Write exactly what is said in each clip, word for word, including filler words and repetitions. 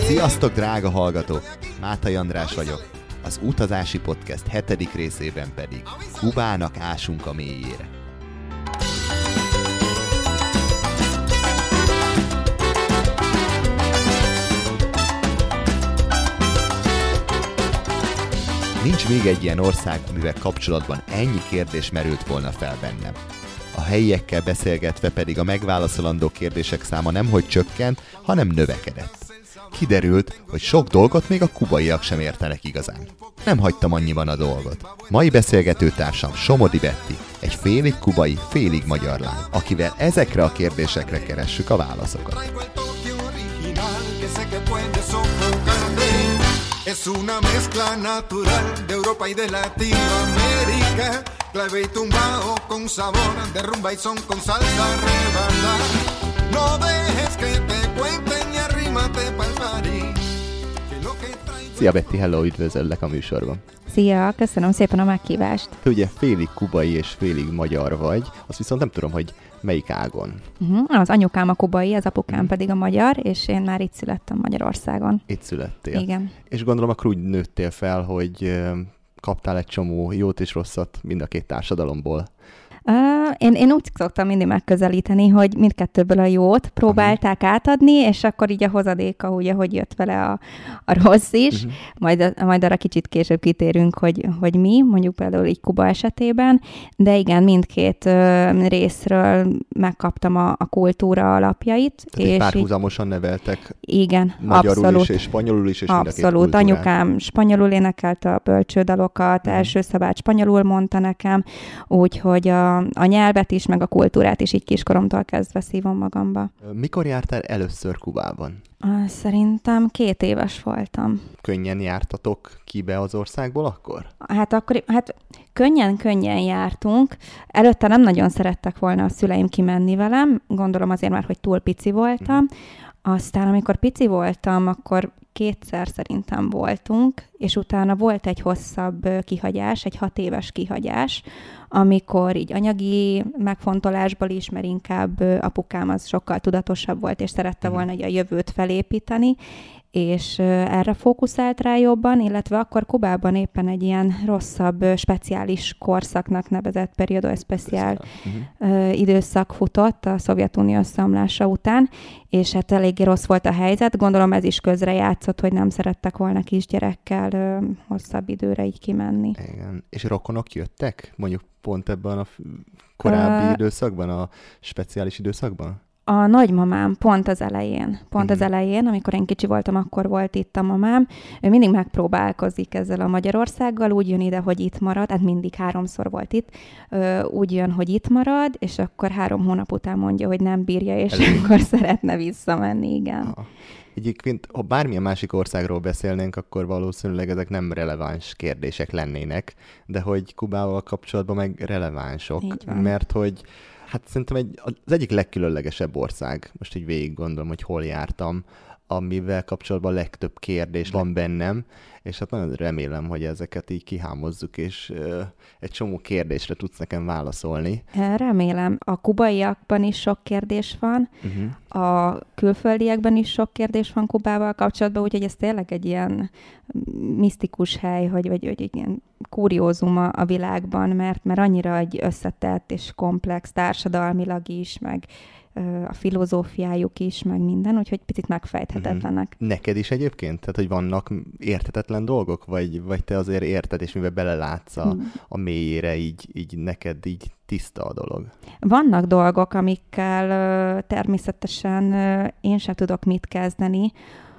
Sziasztok, drága hallgatók! Mátai András vagyok. Az Utazási Podcast hetedik részében pedig Kubának ásunk a mélyére. Nincs még egy ilyen ország, amivel kapcsolatban ennyi kérdés merült volna fel bennem. A helyiekkel beszélgetve pedig a megválaszolandó kérdések száma nemhogy csökkent, hanem növekedett. Kiderült, hogy sok dolgot még a kubaiak sem értenek igazán. Nem hagytam annyiban a dolgot. Mai beszélgetőtársam Somodi Betti, egy félig kubai, félig magyar lány, akivel ezekre a kérdésekre keressük a válaszokat. Es una mezcla natural de Europa y de Latinoamérica, clave y tumbao con sabor, de rumba y son con salsa rebanda. No dejes que te cuenten y arrímate pa'l party. Szia Betty, hello, üdvözöllek a műsorban. Szia, köszönöm szépen a meghívást. Te ugye félig kubai és félig magyar vagy, azt viszont nem tudom, hogy melyik ágon. Uh-huh. Az anyukám a kubai, az apukám uh-huh. pedig a magyar, és én már itt születtem Magyarországon. Itt születtél? Igen. És gondolom akkor úgy nőttél fel, hogy kaptál egy csomó jót és rosszat mind a két társadalomból. Uh, én, én úgy szoktam mindig megközelíteni, hogy mindkettőből a jót próbálták uh-huh. átadni, és akkor így a hozadéka, ugye, hogy jött vele a, a rossz is. Uh-huh. Majd, majd arra kicsit később kitérünk, hogy, hogy mi, mondjuk például így Kuba esetében, de igen, mindkét uh, részről megkaptam a, a kultúra alapjait. Tehát és párhuzamosan így, neveltek igen, magyarul abszolút, is, és spanyolul is, és abszolút. Anyukám spanyolul énekelte a bölcsődalokat, uh-huh. első szabát spanyolul mondta nekem, úgyhogy a a nyelvet is, meg a kultúrát is így kiskoromtól kezdve szívom magamba. Mikor jártál először Kubában? Szerintem két éves voltam. Könnyen jártatok ki be az országból akkor? Hát akkor, hát könnyen-könnyen jártunk. Előtte nem nagyon szerettek volna a szüleim kimenni velem, gondolom azért már, hogy túl pici voltam. Mm. Aztán, amikor pici voltam, akkor kétszer szerintem voltunk, és utána volt egy hosszabb kihagyás, egy hat éves kihagyás, amikor így anyagi megfontolásból is, mert inkább apukám az sokkal tudatosabb volt, és szerette volna a jövőt felépíteni, és erre fókuszált rá jobban, illetve akkor Kubában éppen egy ilyen rosszabb, speciális korszaknak nevezett periodo especial uh-huh. időszak futott a Szovjetunió összeomlása után, és hát eléggé rossz volt a helyzet. Gondolom ez is közrejátszott, hogy nem szerettek volna kisgyerekkel ö, hosszabb időre így kimenni. Igen. És rokonok jöttek? Mondjuk pont ebben a korábbi uh, időszakban, a speciális időszakban? A nagymamám pont az elején, pont uh-huh. az elején, amikor én kicsi voltam, akkor volt itt a mamám. Ő mindig megpróbálkozik ezzel a Magyarországgal, úgy jön ide, hogy itt marad, hát mindig háromszor volt itt, úgy jön, hogy itt marad, és akkor három hónap után mondja, hogy nem bírja, és Elég. akkor szeretne visszamenni, igen. Aha. Egyébként, ha bármilyen másik országról beszélnénk, akkor valószínűleg ezek nem releváns kérdések lennének, de hogy Kubával kapcsolatban meg relevánsok, mert hogy hát szerintem egy, az egyik legkülönlegesebb ország, most így végig gondolom, hogy hol jártam, amivel kapcsolatban legtöbb kérdés van bennem, és hát nagyon remélem, hogy ezeket így kihámozzuk, és uh, egy csomó kérdésre tudsz nekem válaszolni. Remélem. A kubaiakban is sok kérdés van, uh-huh. a külföldiekben is sok kérdés van Kubával kapcsolatban, úgyhogy ez tényleg egy ilyen misztikus hely, hogy, vagy, vagy egy ilyen kuriózum a, a világban, mert, mert annyira egy összetett és komplex társadalmilag is, meg a filozófiájuk is, meg minden, úgyhogy picit megfejthetetlenek. Uh-huh. Neked is egyébként? Tehát, hogy vannak érthetetlen dolgok, vagy, vagy te azért érted, és mivel belelátsz a, uh-huh. a mélyére, így, így neked így tiszta a dolog? Vannak dolgok, amikkel uh, természetesen uh, én sem tudok mit kezdeni,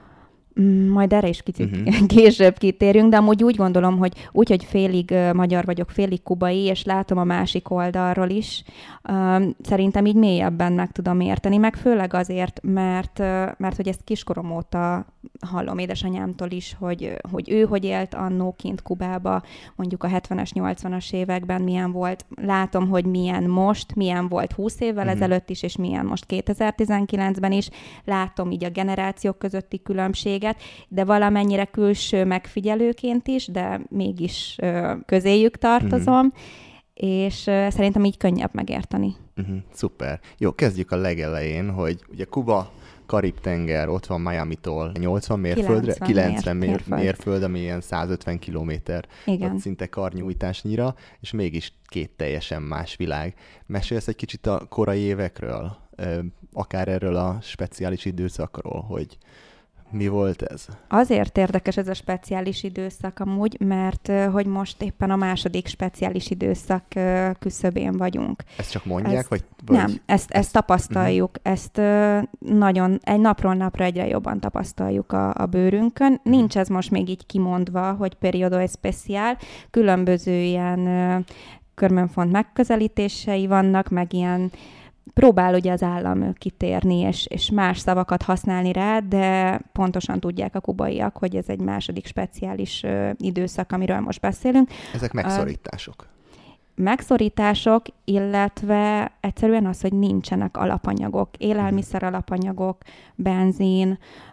majd erre is kicsit uh-huh. később kitérünk, de amúgy úgy gondolom, hogy úgy, hogy félig uh, magyar vagyok, félig kubai, és látom a másik oldalról is, uh, szerintem így mélyebben meg tudom érteni, meg főleg azért, mert, uh, mert hogy ezt kiskorom óta hallom édesanyámtól is, hogy, hogy ő hogy élt annó kint Kubába, mondjuk a hetvenes, nyolcvanas években milyen volt, látom, hogy milyen most, milyen volt húsz évvel uh-huh. ezelőtt is, és milyen most kétezer-tizenkilencben is, látom így a generációk közötti különbséget, de valamennyire külső megfigyelőként is, de mégis ö, közéjük tartozom, uh-huh. és ö, szerintem így könnyebb megérteni. Uh-huh. Szuper. Jó, kezdjük a legelején, hogy ugye Kuba Karib-tenger, ott van Miamitól nyolcvan mérföldre, kilencven mérföld. mérföld, ami ilyen száz ötven kilométer, Igen. szinte karnyújtásnyira, és mégis két teljesen más világ. Mesélsz egy kicsit a korai évekről, akár erről a speciális időszakról, hogy mi volt ez? Azért érdekes ez a speciális időszak amúgy, mert hogy most éppen a második speciális időszak küszöbén vagyunk. Ezt csak mondják, ezt, vagy, vagy... Nem, ezt, ezt, ezt tapasztaljuk. Uh-huh. Ezt nagyon, egy napról napra egyre jobban tapasztaljuk a, a bőrünkön. Uh-huh. Nincs ez most még így kimondva, hogy periodo especial, különböző ilyen körmönfont megközelítései vannak, meg ilyen próbál ugye az állam kitérni, és, és más szavakat használni rá, de pontosan tudják a kubaiak, hogy ez egy második speciális ö, időszak, amiről most beszélünk. Ezek megszorítások. Megszorítások, illetve egyszerűen az, hogy nincsenek alapanyagok, élelmiszer alapanyagok, benzin,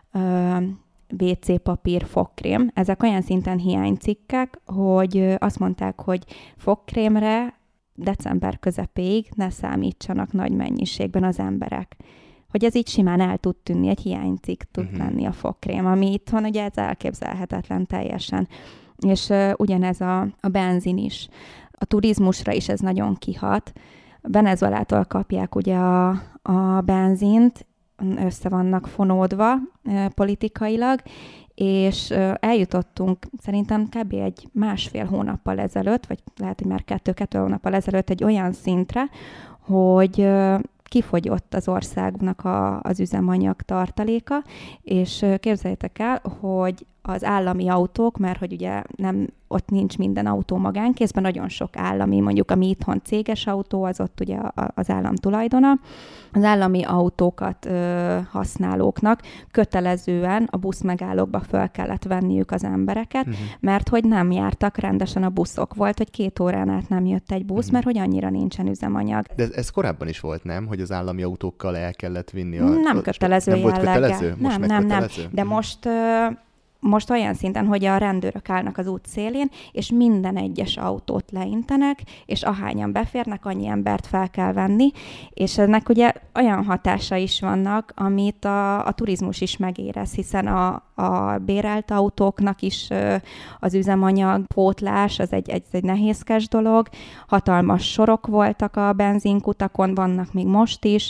ö, vé cé papír, fogkrém. Ezek olyan szinten hiánycikkek, hogy azt mondták, hogy fogkrémre december közepéig ne számítsanak nagy mennyiségben az emberek. Hogy ez így simán el tud tűnni, egy hiánycikk tud uh-huh. lenni a fogkrém, ami itthon ugye ez elképzelhetetlen teljesen. És uh, ugyanez a, a benzin is. A turizmusra is ez nagyon kihat. Venezuelától kapják ugye a, a benzint, össze vannak fonódva uh, politikailag, és eljutottunk szerintem kb. Egy másfél hónappal ezelőtt, vagy lehet, hogy már kettő-kettő hónappal ezelőtt egy olyan szintre, hogy kifogyott az országnak a, az üzemanyag tartaléka, és képzeljétek el, hogy az állami autók, mert hogy ugye nem, ott nincs minden autó magánkézben, nagyon sok állami, mondjuk ami itthon céges autó, az ott ugye az állam tulajdona. Az állami autókat ö, használóknak kötelezően a buszmegállókba föl kellett venniük az embereket, uh-huh. mert hogy nem jártak rendesen a buszok. Volt, hogy két órán át nem jött egy busz, uh-huh. mert hogy annyira nincsen üzemanyag. De ez, ez korábban is volt, nem? Hogy az állami autókkal el kellett vinni a... Nem kötelező nem jelleggel. volt kötelező? Most nem, nem, kötelező? nem. De most... Ö, Most olyan szinten, hogy a rendőrök állnak az út szélén, és minden egyes autót leintenek, és ahányan beférnek, annyi embert fel kell venni, és ennek ugye olyan hatása is vannak, amit a, a turizmus is megérez, hiszen a, a bérelt autóknak is az üzemanyag pótlás, az egy, egy, egy nehézkes dolog, hatalmas sorok voltak a benzinkutakon, vannak még most is,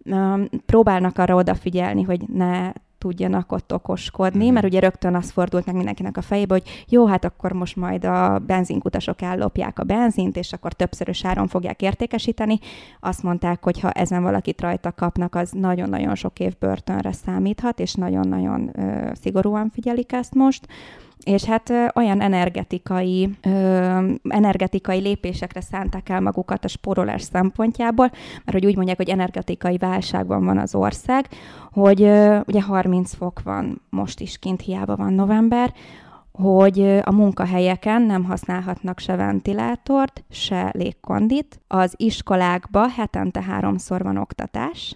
próbálnak arra odafigyelni, hogy ne tudjanak ott okoskodni, mm. mert ugye rögtön az fordult meg mindenkinek a fejébe, hogy jó, hát akkor most majd a benzinkutasok ellopják a benzint, és akkor többszörös áron fogják értékesíteni. Azt mondták, hogy ha ezen valakit rajta kapnak, az nagyon-nagyon sok év börtönre számíthat, és nagyon-nagyon ö, szigorúan figyelik ezt most. És hát ö, olyan energetikai, ö, energetikai lépésekre szánták el magukat a spórolás szempontjából, mert hogy úgy mondják, hogy energetikai válságban van az ország, hogy ö, ugye harminc fok van most is kint, hiába van november, hogy ö, a munkahelyeken nem használhatnak se ventilátort, se légkondit. Az iskolákba hetente háromszor van oktatás,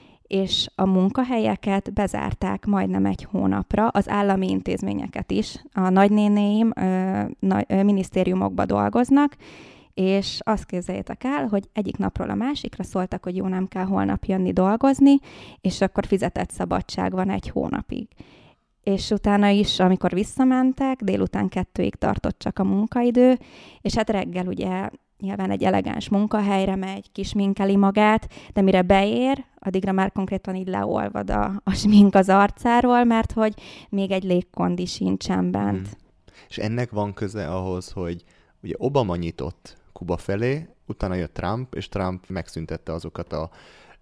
és a munkahelyeket bezárták majdnem egy hónapra, az állami intézményeket is. A nagynénéim ö, na, ö, minisztériumokba dolgoznak, és azt képzeljétek el, hogy egyik napról a másikra szóltak, hogy jó, nem kell holnap jönni dolgozni, és akkor fizetett szabadság van egy hónapig. És utána is, amikor visszamentek, délután kettőig tartott csak a munkaidő, és hát reggel ugye nyilván egy elegáns munkahelyre megy, kisminkeli magát, de mire beér, addigra már konkrétan így leolvad a, a smink az arcáról, mert hogy még egy légkondi sincsen bent. Hmm. És ennek van köze ahhoz, hogy ugye Obama nyitott Kuba felé, utána jött Trump, és Trump megszüntette azokat a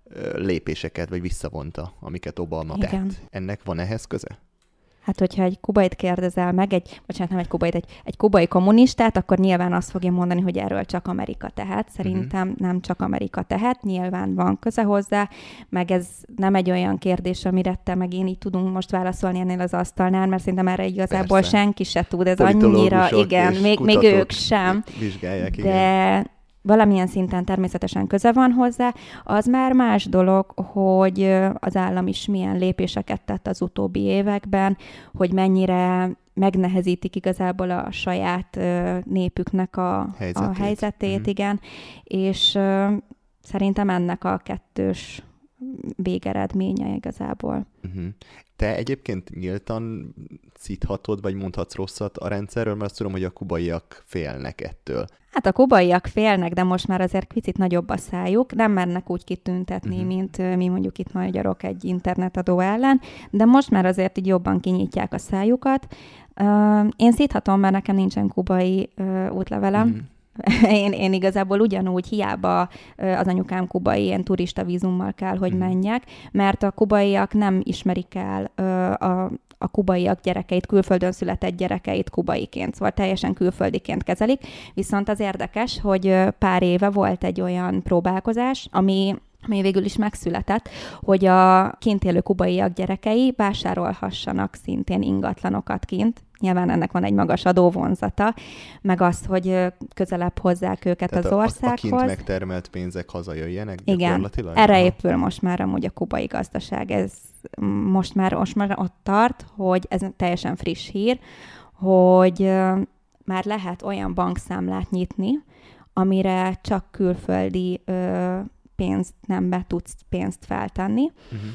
lépéseket, vagy visszavonta, amiket Obama tett. Igen. Ennek van ehhez köze? Hát, hogyha egy kubait kérdezel meg, egy, bocsánat, nem egy kubait, egy, egy kubai kommunistát, akkor nyilván azt fogja mondani, hogy erről csak Amerika tehet. Szerintem uh-huh. nem csak Amerika tehet, nyilván van köze hozzá, meg ez nem egy olyan kérdés, amire te meg én így tudunk most válaszolni ennél az asztalnál, mert szerintem erre igazából Persze. senki se tud. Ez annyira, igen, még, még ők sem. Vizsgálják, de igen. Valamilyen szinten természetesen köze van hozzá. Az már más dolog, hogy az állam is milyen lépéseket tett az utóbbi években, hogy mennyire megnehezítik igazából a saját népüknek a helyzetét, a helyzetét mm. igen, és szerintem ennek a kettős végeredménye igazából. Uh-huh. Te egyébként nyíltan szíthatod, vagy mondhatsz rosszat a rendszerről, mert azt tudom, hogy a kubaiak félnek ettől. Hát a kubaiak félnek, de most már azért picit nagyobb a szájuk, nem mernek úgy kitüntetni, uh-huh. mint mi mondjuk itt magyarok egy internetadó ellen, de most már azért így jobban kinyitják a szájukat. Uh, én szíthatom, mert nekem nincsen kubai uh, útlevelem. Uh-huh. Én, én igazából ugyanúgy hiába az anyukám kubai, ilyen turista vízummal kell, hogy menjek, mert a kubaiak nem ismerik el a, a kubaiak gyerekeit, külföldön született gyerekeit kubaiként, szóval teljesen külföldiként kezelik. Viszont az érdekes, hogy pár éve volt egy olyan próbálkozás, ami ami végül is megszületett, hogy a kint élő kubaiak gyerekei vásárolhassanak szintén ingatlanokat kint. Nyilván ennek van egy magas adóvonzata, meg az, hogy közelebb hozzák őket Tehát az a, országhoz. A kint megtermelt pénzek hazajöjjenek gyakorlatilag? Igen, erre épül most már amúgy a kubai gazdaság. Ez most már, most már ott tart, hogy ez teljesen friss hír, hogy már lehet olyan bankszámlát nyitni, amire csak külföldi pénzt nem be tudsz pénzt feltenni, uh-huh.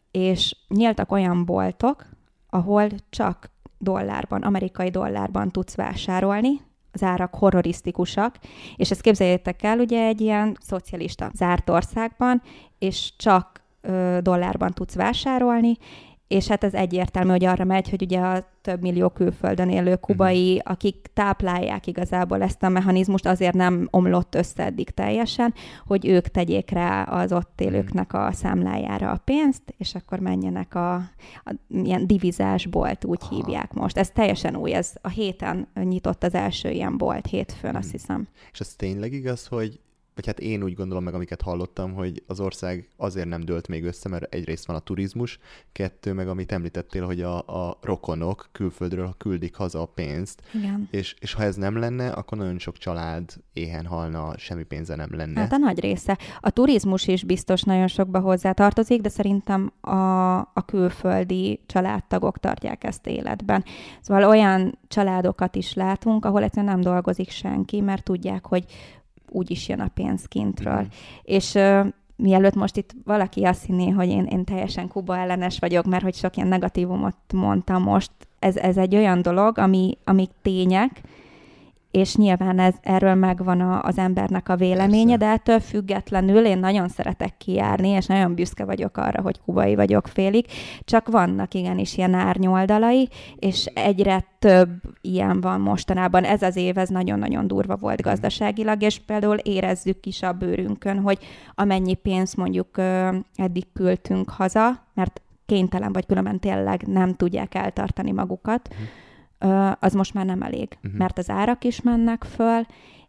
és nyíltak olyan boltok, ahol csak dollárban, amerikai dollárban tudsz vásárolni, az árak horrorisztikusak, és ezt képzeljétek el, ugye egy ilyen szocialista zárt országban, és csak ö, dollárban tudsz vásárolni, és hát ez egyértelmű, hogy arra megy, hogy ugye a több millió külföldön élő kubai, uh-huh. akik táplálják igazából ezt a mechanizmust, azért nem omlott össze eddig teljesen, hogy ők tegyék rá az ott élőknek a számlájára a pénzt, és akkor menjenek a, a ilyen divizás bolt, úgy Aha. hívják most. Ez teljesen új, ez a héten nyitott az első ilyen bolt, hétfőn, uh-huh. azt hiszem. És ez tényleg igaz, hogy vagy hát én úgy gondolom meg, amiket hallottam, hogy az ország azért nem dőlt még össze, mert egyrészt van a turizmus, kettő meg, amit említettél, hogy a, a rokonok külföldről küldik haza a pénzt, Igen. És, és ha ez nem lenne, akkor nagyon sok család éhen halna, semmi pénze nem lenne. Hát a nagy része. A turizmus is biztos nagyon sokba hozzá tartozik, de szerintem a, a külföldi családtagok tartják ezt életben. Szóval olyan családokat is látunk, ahol egyszerűen nem dolgozik senki, mert tudják, hogy úgy is jön a pénz kintről. Mm. És uh, mielőtt most itt valaki azt hinné, hogy én, én teljesen Kuba ellenes vagyok, mert hogy sok ilyen negatívumot mondtam most, ez, ez egy olyan dolog, ami, amik tények, és nyilván ez, erről megvan a, az embernek a véleménye, Persze. de ettől függetlenül én nagyon szeretek kijárni, és nagyon büszke vagyok arra, hogy kubai vagyok félig, csak vannak igenis ilyen árnyoldalai, és egyre több ilyen van mostanában. Ez az év, ez nagyon-nagyon durva volt gazdaságilag, és például érezzük is a bőrünkön, hogy amennyi pénzt mondjuk eddig küldtünk haza, mert kénytelen vagy különben tényleg nem tudják eltartani magukat, uh-huh. az most már nem elég, uh-huh. mert az árak is mennek föl,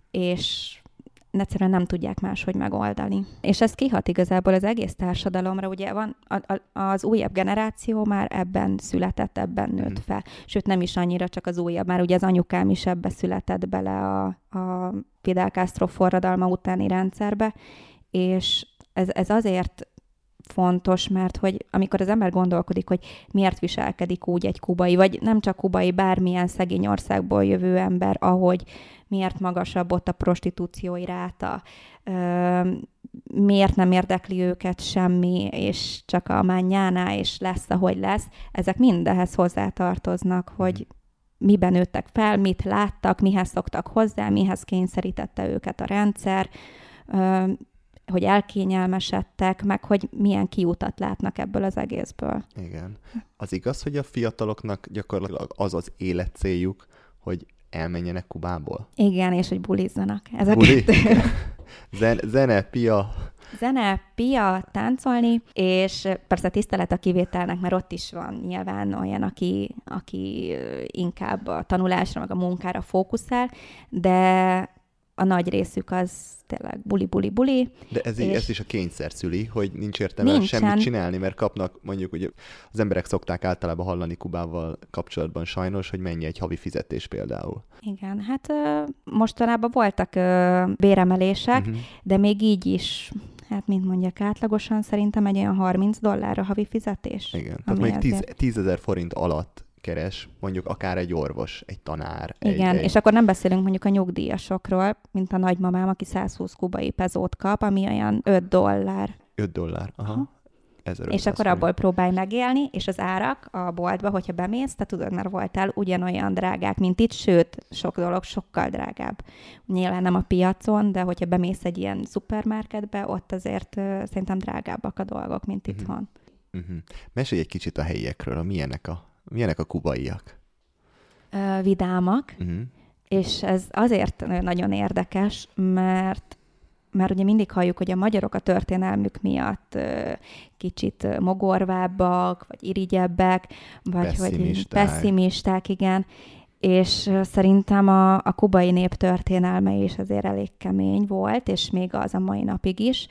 és egyszerűen nem tudják máshogy megoldani. És ez kihat igazából az egész társadalomra, ugye van a, a, az újabb generáció már ebben született, ebben nőtt uh-huh. fel. Sőt, nem is annyira csak az újabb, már ugye az anyukám is ebbe született bele a, a Fidel Castro forradalma utáni rendszerbe, és ez, ez azért fontos, mert hogy amikor az ember gondolkodik, hogy miért viselkedik úgy egy kubai, vagy nem csak kubai, bármilyen szegény országból jövő ember, ahogy miért magasabb ott a prostitúciói ráta, miért nem érdekli őket semmi, és csak a manjáná, és lesz, ahogy lesz, ezek mind ehhez hozzátartoznak, hogy miben nőttek fel, mit láttak, mihez szoktak hozzá, mihez kényszerítette őket a rendszer, hogy elkényelmesedtek, meg hogy milyen kiutat látnak ebből az egészből. Igen. Az igaz, hogy a fiataloknak gyakorlatilag az az életcéljuk, hogy elmenjenek Kubából? Igen, és hogy bulizzanak. Ez a Buli? Zen- zene, pia... Zene, pia, táncolni, és persze tisztelet a kivételnek, mert ott is van nyilván olyan, aki, aki inkább a tanulásra, meg a munkára fókuszál, de a nagy részük az tényleg buli-buli-buli. De ez, és... ez is a kényszer szüli, hogy nincs értelme semmit csinálni, mert kapnak, mondjuk, ugye az emberek szokták általában hallani Kubával kapcsolatban sajnos, hogy mennyi egy havi fizetés például. Igen, hát mostanában voltak béremelések, uh-huh. de még így is, hát mint mondjak, átlagosan szerintem egy olyan harminc dollár a havi fizetés. Igen, tehát mondjuk tízezer forint alatt keres, mondjuk akár egy orvos, egy tanár. Igen, egy, és akkor nem beszélünk mondjuk a nyugdíjasokról, mint a nagymamám, aki százhúsz kubai pezót kap, ami olyan öt dollár. öt dollár, aha. aha. És akkor abból próbálj megélni, és az árak a boltba, hogyha bemész, te tudod, mert voltál ugyanolyan drágák, mint itt, sőt, sok dolog sokkal drágább. Nyilván nem a piacon, de hogyha bemész egy ilyen szupermarketbe, ott azért uh, szerintem drágábbak a dolgok, mint uh-huh. itthon. Uh-huh. Mesélj egy kicsit a helyiekről, a milyenek a, milyenek a kubaiak? Uh, vidámak, uh-huh. és ez azért nagyon érdekes, mert mert ugye mindig halljuk, hogy a magyarok a történelmük miatt uh, kicsit mogorvábbak, vagy irigyebbek, vagy hogy pessimisták, igen. És uh, szerintem a, a kubai nép történelme is azért elég kemény volt, és még az a mai napig is.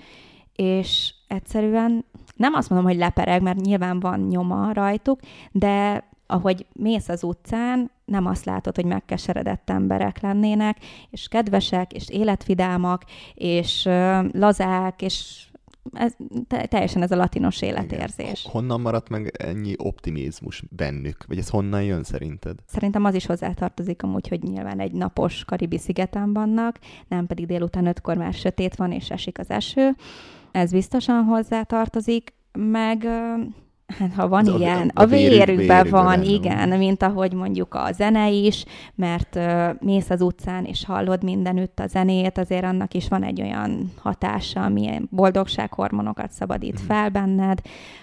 És egyszerűen nem azt mondom, hogy lepereg, mert nyilván van nyoma rajtuk, de ahogy mész az utcán, nem azt látod, hogy megkeseredett emberek lennének, és kedvesek, és életvidámak, és uh, lazák, és ez, teljesen ez a latinos életérzés. Igen. Honnan maradt meg ennyi optimizmus bennük? Vagy ez honnan jön szerinted? Szerintem az is hozzátartozik amúgy, hogy nyilván egy napos karibi szigeten vannak, nem pedig délután ötkor már sötét van, és esik az eső. Ez biztosan hozzátartozik, meg... Uh, Hát, ha van az ilyen, a, a vérükben van, van, igen, mint ahogy mondjuk a zene is, mert uh, mész az utcán, és hallod mindenütt a zenét, azért annak is van egy olyan hatása, ami boldogsághormonokat szabadít mm. fel benned.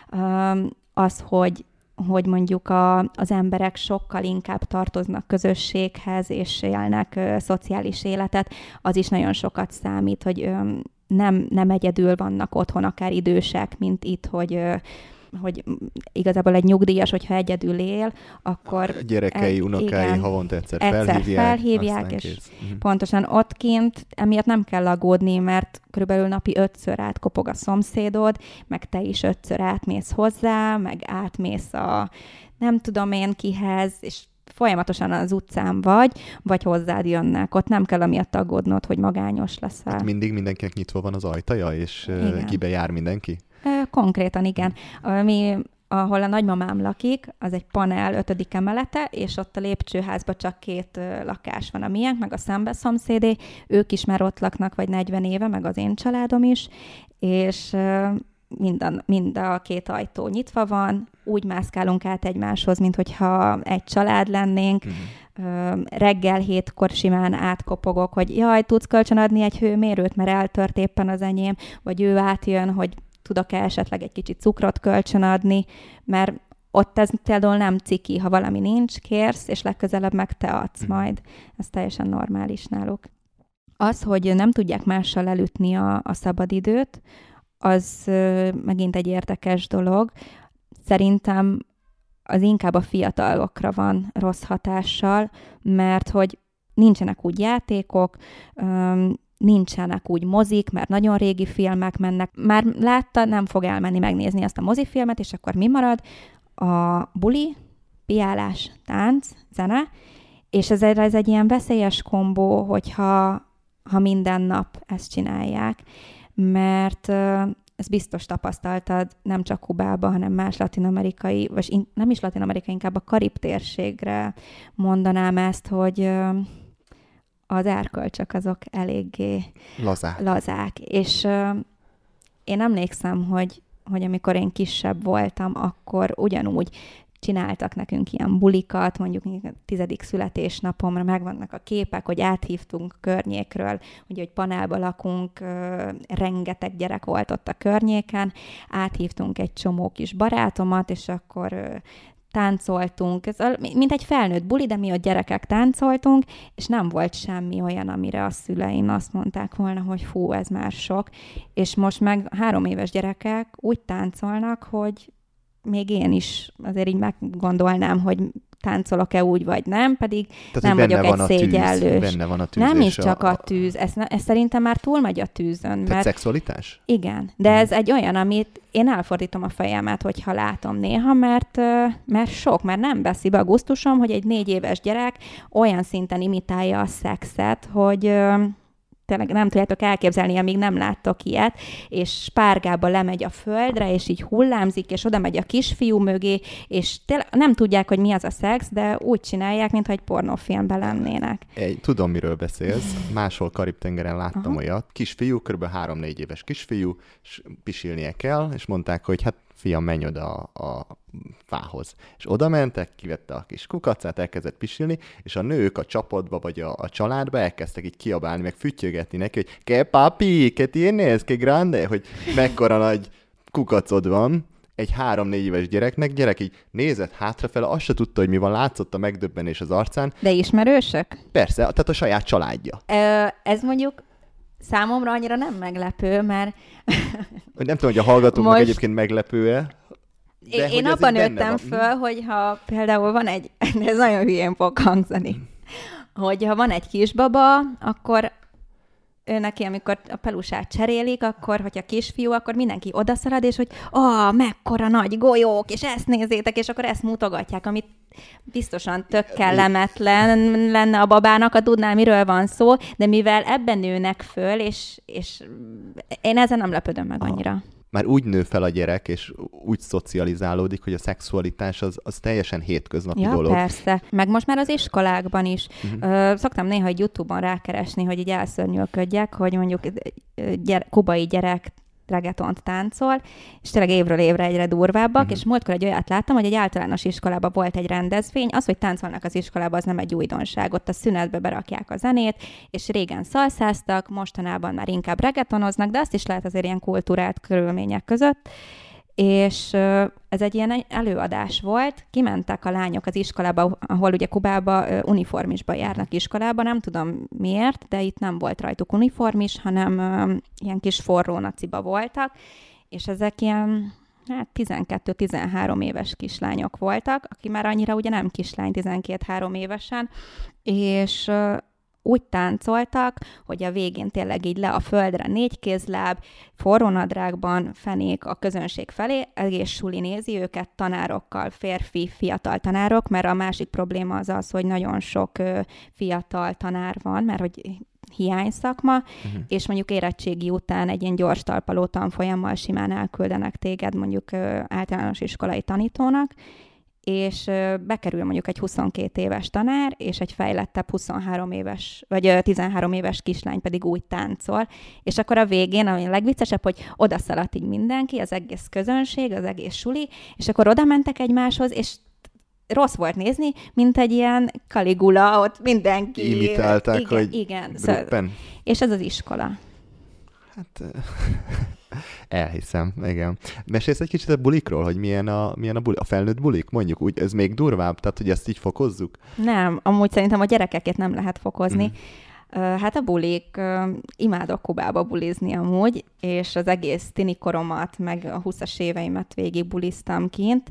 Um, az, hogy, hogy mondjuk a, az emberek sokkal inkább tartoznak közösséghez, és élnek uh, szociális életet, az is nagyon sokat számít, hogy um, nem, nem egyedül vannak otthon, akár idősek, mint itt, hogy... Uh, hogy igazából egy nyugdíjas, hogyha egyedül él, akkor... A gyerekei, unokái igen, havonta egyszer, egyszer felhívják. felhívják és kész. Pontosan ott kint emiatt nem kell aggódni, mert körülbelül napi ötször átkopog a szomszédod, meg te is ötször átmész hozzá, meg átmész a nem tudom én kihez, és folyamatosan az utcán vagy, vagy hozzád jönnek. Ott nem kell amiatt aggódnod, hogy magányos leszel. Hát mindig mindenkinek nyitva van az ajtaja, és igen. kibe jár mindenki? Konkrétan igen. Mi, ahol a nagymamám lakik, az egy panel ötödik emelete, és ott a lépcsőházban csak két lakás van, a miénk, meg a szembeszomszédé. Ők is már ott laknak, vagy negyven éve, meg az én családom is, és mind a, mind a két ajtó nyitva van, úgy mászkálunk át egymáshoz, mint hogyha egy család lennénk. Mm. Reggel hétkor simán átkopogok, hogy jaj, tudsz kölcsönadni egy hőmérőt, mert eltört éppen az enyém, vagy ő átjön, hogy tudok-e esetleg egy kicsit cukrot kölcsönadni, mert ott ez például nem ciki, ha valami nincs, kérsz, és legközelebb meg te adsz majd. Ez teljesen normális náluk. Az, hogy nem tudják mással elütni a, a szabadidőt, az ö, megint egy érdekes dolog. Szerintem az inkább a fiatalokra van rossz hatással, mert hogy nincsenek úgy játékok, ö, nincsenek úgy mozik, mert nagyon régi filmek mennek. Már látta, nem fog elmenni megnézni azt a mozifilmet, és akkor mi marad? A buli, piálás, tánc, zene, és ez, ez egy ilyen veszélyes kombó, hogyha ha minden nap ezt csinálják, mert ezt biztos tapasztaltad nem csak Kubában, hanem más latin-amerikai, vagy in, nem is latin-amerikai, inkább a Karib térségre mondanám ezt, hogy az erkölcsök azok eléggé lazák. lazák. És uh, én emlékszem, hogy, hogy amikor én kisebb voltam, akkor ugyanúgy csináltak nekünk ilyen bulikat, mondjuk a tizedik születésnapomra megvannak a képek, hogy áthívtunk a környékről, ugye, hogy panelba lakunk, uh, rengeteg gyerek volt ott a környéken, áthívtunk egy csomó kis barátomat, és akkor uh, táncoltunk, ez a, mint egy felnőtt buli, de mi ott gyerekek táncoltunk, és nem volt semmi olyan, amire a szüleim azt mondták volna, hogy fú, ez már sok. És most meg három éves gyerekek úgy táncolnak, hogy még én is azért így meggondolnám, hogy táncolok-e úgy, vagy nem, pedig tehát, nem vagyok egy szégyellős. Benne van a tűz. Nem is csak a, a tűz, ez, ez szerintem már túlmegy a tűzön. Tehát mert, szexualitás? Igen, de hmm. ez egy olyan, amit én elfordítom a fejemet, hogyha látom néha, mert, mert sok, mert nem veszi be a gusztusom, hogy egy négy éves gyerek olyan szinten imitálja a szexet, hogy tényleg nem tudjátok elképzelni, amíg nem láttok ilyet, és spárgába lemegy a földre, és így hullámzik, és oda megy a kisfiú mögé, és tényleg nem tudják, hogy mi az a szex, de úgy csinálják, mintha egy pornófilmben lennének. Egy, tudom, miről beszélsz. Máshol Karib-tengeren láttam Aha. olyat. Kisfiú, kb. három-négy éves kisfiú, és pisilnie kell, és mondták, hogy hát fiam, menj oda a, a fához. És oda mentek, kivette a kis kukacát, elkezdett pisilni, és a nők a csapatba, vagy a, a családba elkezdtek így kiabálni, meg füttyögetni neki, hogy ke papi, ke tienes, ke grande, hogy mekkora nagy kukacod van egy három-négy éves gyereknek. Gyerek így nézett hátrafele, azt se tudta, hogy mi van, látszott a megdöbbenés az arcán. De ismerősök? Persze, tehát a saját családja. Ö, ez mondjuk számomra annyira nem meglepő, mert... Nem tudom, hogy a hallgatóknak most... egyébként meglepő-e. De én abban nőttem föl, hogyha például van egy, ez nagyon hülyén fog hangzani, hogyha van egy kisbaba, akkor ő neki, amikor a pelusát cserélik, akkor, hogyha kisfiú, akkor mindenki odaszalad, és hogy ah, mekkora nagy golyók, és ezt nézzétek, és akkor ezt mutogatják, amit biztosan tök kellemetlen lenne a babának, ha tudná, miről van szó, de mivel ebben nőnek föl, és, és én ezen nem lepődöm meg annyira. Aha. Már úgy nő fel a gyerek, és úgy szocializálódik, hogy a szexualitás az, az teljesen hétköznapi ja, dolog. Persze. Meg most már az iskolákban is. Uh-huh. Szoktam néha egy YouTube-on rákeresni, hogy így elszörnyűködjek, hogy mondjuk gyere, kubai gyerek reggaetont táncol, és tényleg évről évre egyre durvábbak, uh-huh. és múltkor egy olyat láttam, hogy egy általános iskolában volt egy rendezvény, az, hogy táncolnak az iskolában, az nem egy újdonság, ott a szünetbe berakják a zenét, és régen szalszáztak, mostanában már inkább reggaetonoznak, de azt is lehet azért ilyen kultúrált körülmények között, és ez egy ilyen előadás volt, kimentek a lányok az iskolába, ahol ugye Kubában uniformisba járnak iskolába, nem tudom miért, de itt nem volt rajtuk uniformis, hanem ilyen kis forró naciba voltak, és ezek ilyen hát tizenkettő-tizenhárom éves kislányok voltak, aki már annyira ugye nem kislány, tizenkét-három évesen, és úgy táncoltak, hogy a végén tényleg így le a földre négy kézláb, forrónadrágban fenék a közönség felé, egész suli nézi őket tanárokkal, férfi, fiatal tanárok, mert a másik probléma az az, hogy nagyon sok fiatal tanár van, mert hogy hiány szakma, uh-huh. és mondjuk érettségi után egy ilyen gyors talpaló tanfolyammal simán elküldenek téged mondjuk általános iskolai tanítónak, és bekerül mondjuk egy huszonkét éves tanár, és egy fejlettebb huszonhárom éves, vagy tizenhárom éves kislány pedig úgy táncol, és akkor a végén, ami a legviccesebb, hogy odaszaladt így mindenki, az egész közönség, az egész suli, és akkor oda mentek egymáshoz, és rossz volt nézni, mint egy ilyen Caligula, ott mindenki... Imitálták, igen, hogy igen, szóval, és ez az iskola. Hát... Elhiszem, igen. Mesélsz egy kicsit a bulikról, hogy milyen a, milyen a, buli, a felnőtt bulik? Mondjuk úgy, ez még durvább, tehát hogy ezt így fokozzuk? Nem, amúgy szerintem a gyerekeket nem lehet fokozni. Mm. Hát a bulik, imádok Kubába bulizni amúgy, és az egész tini koromat, meg a huszas éveimet végig buliztam kint.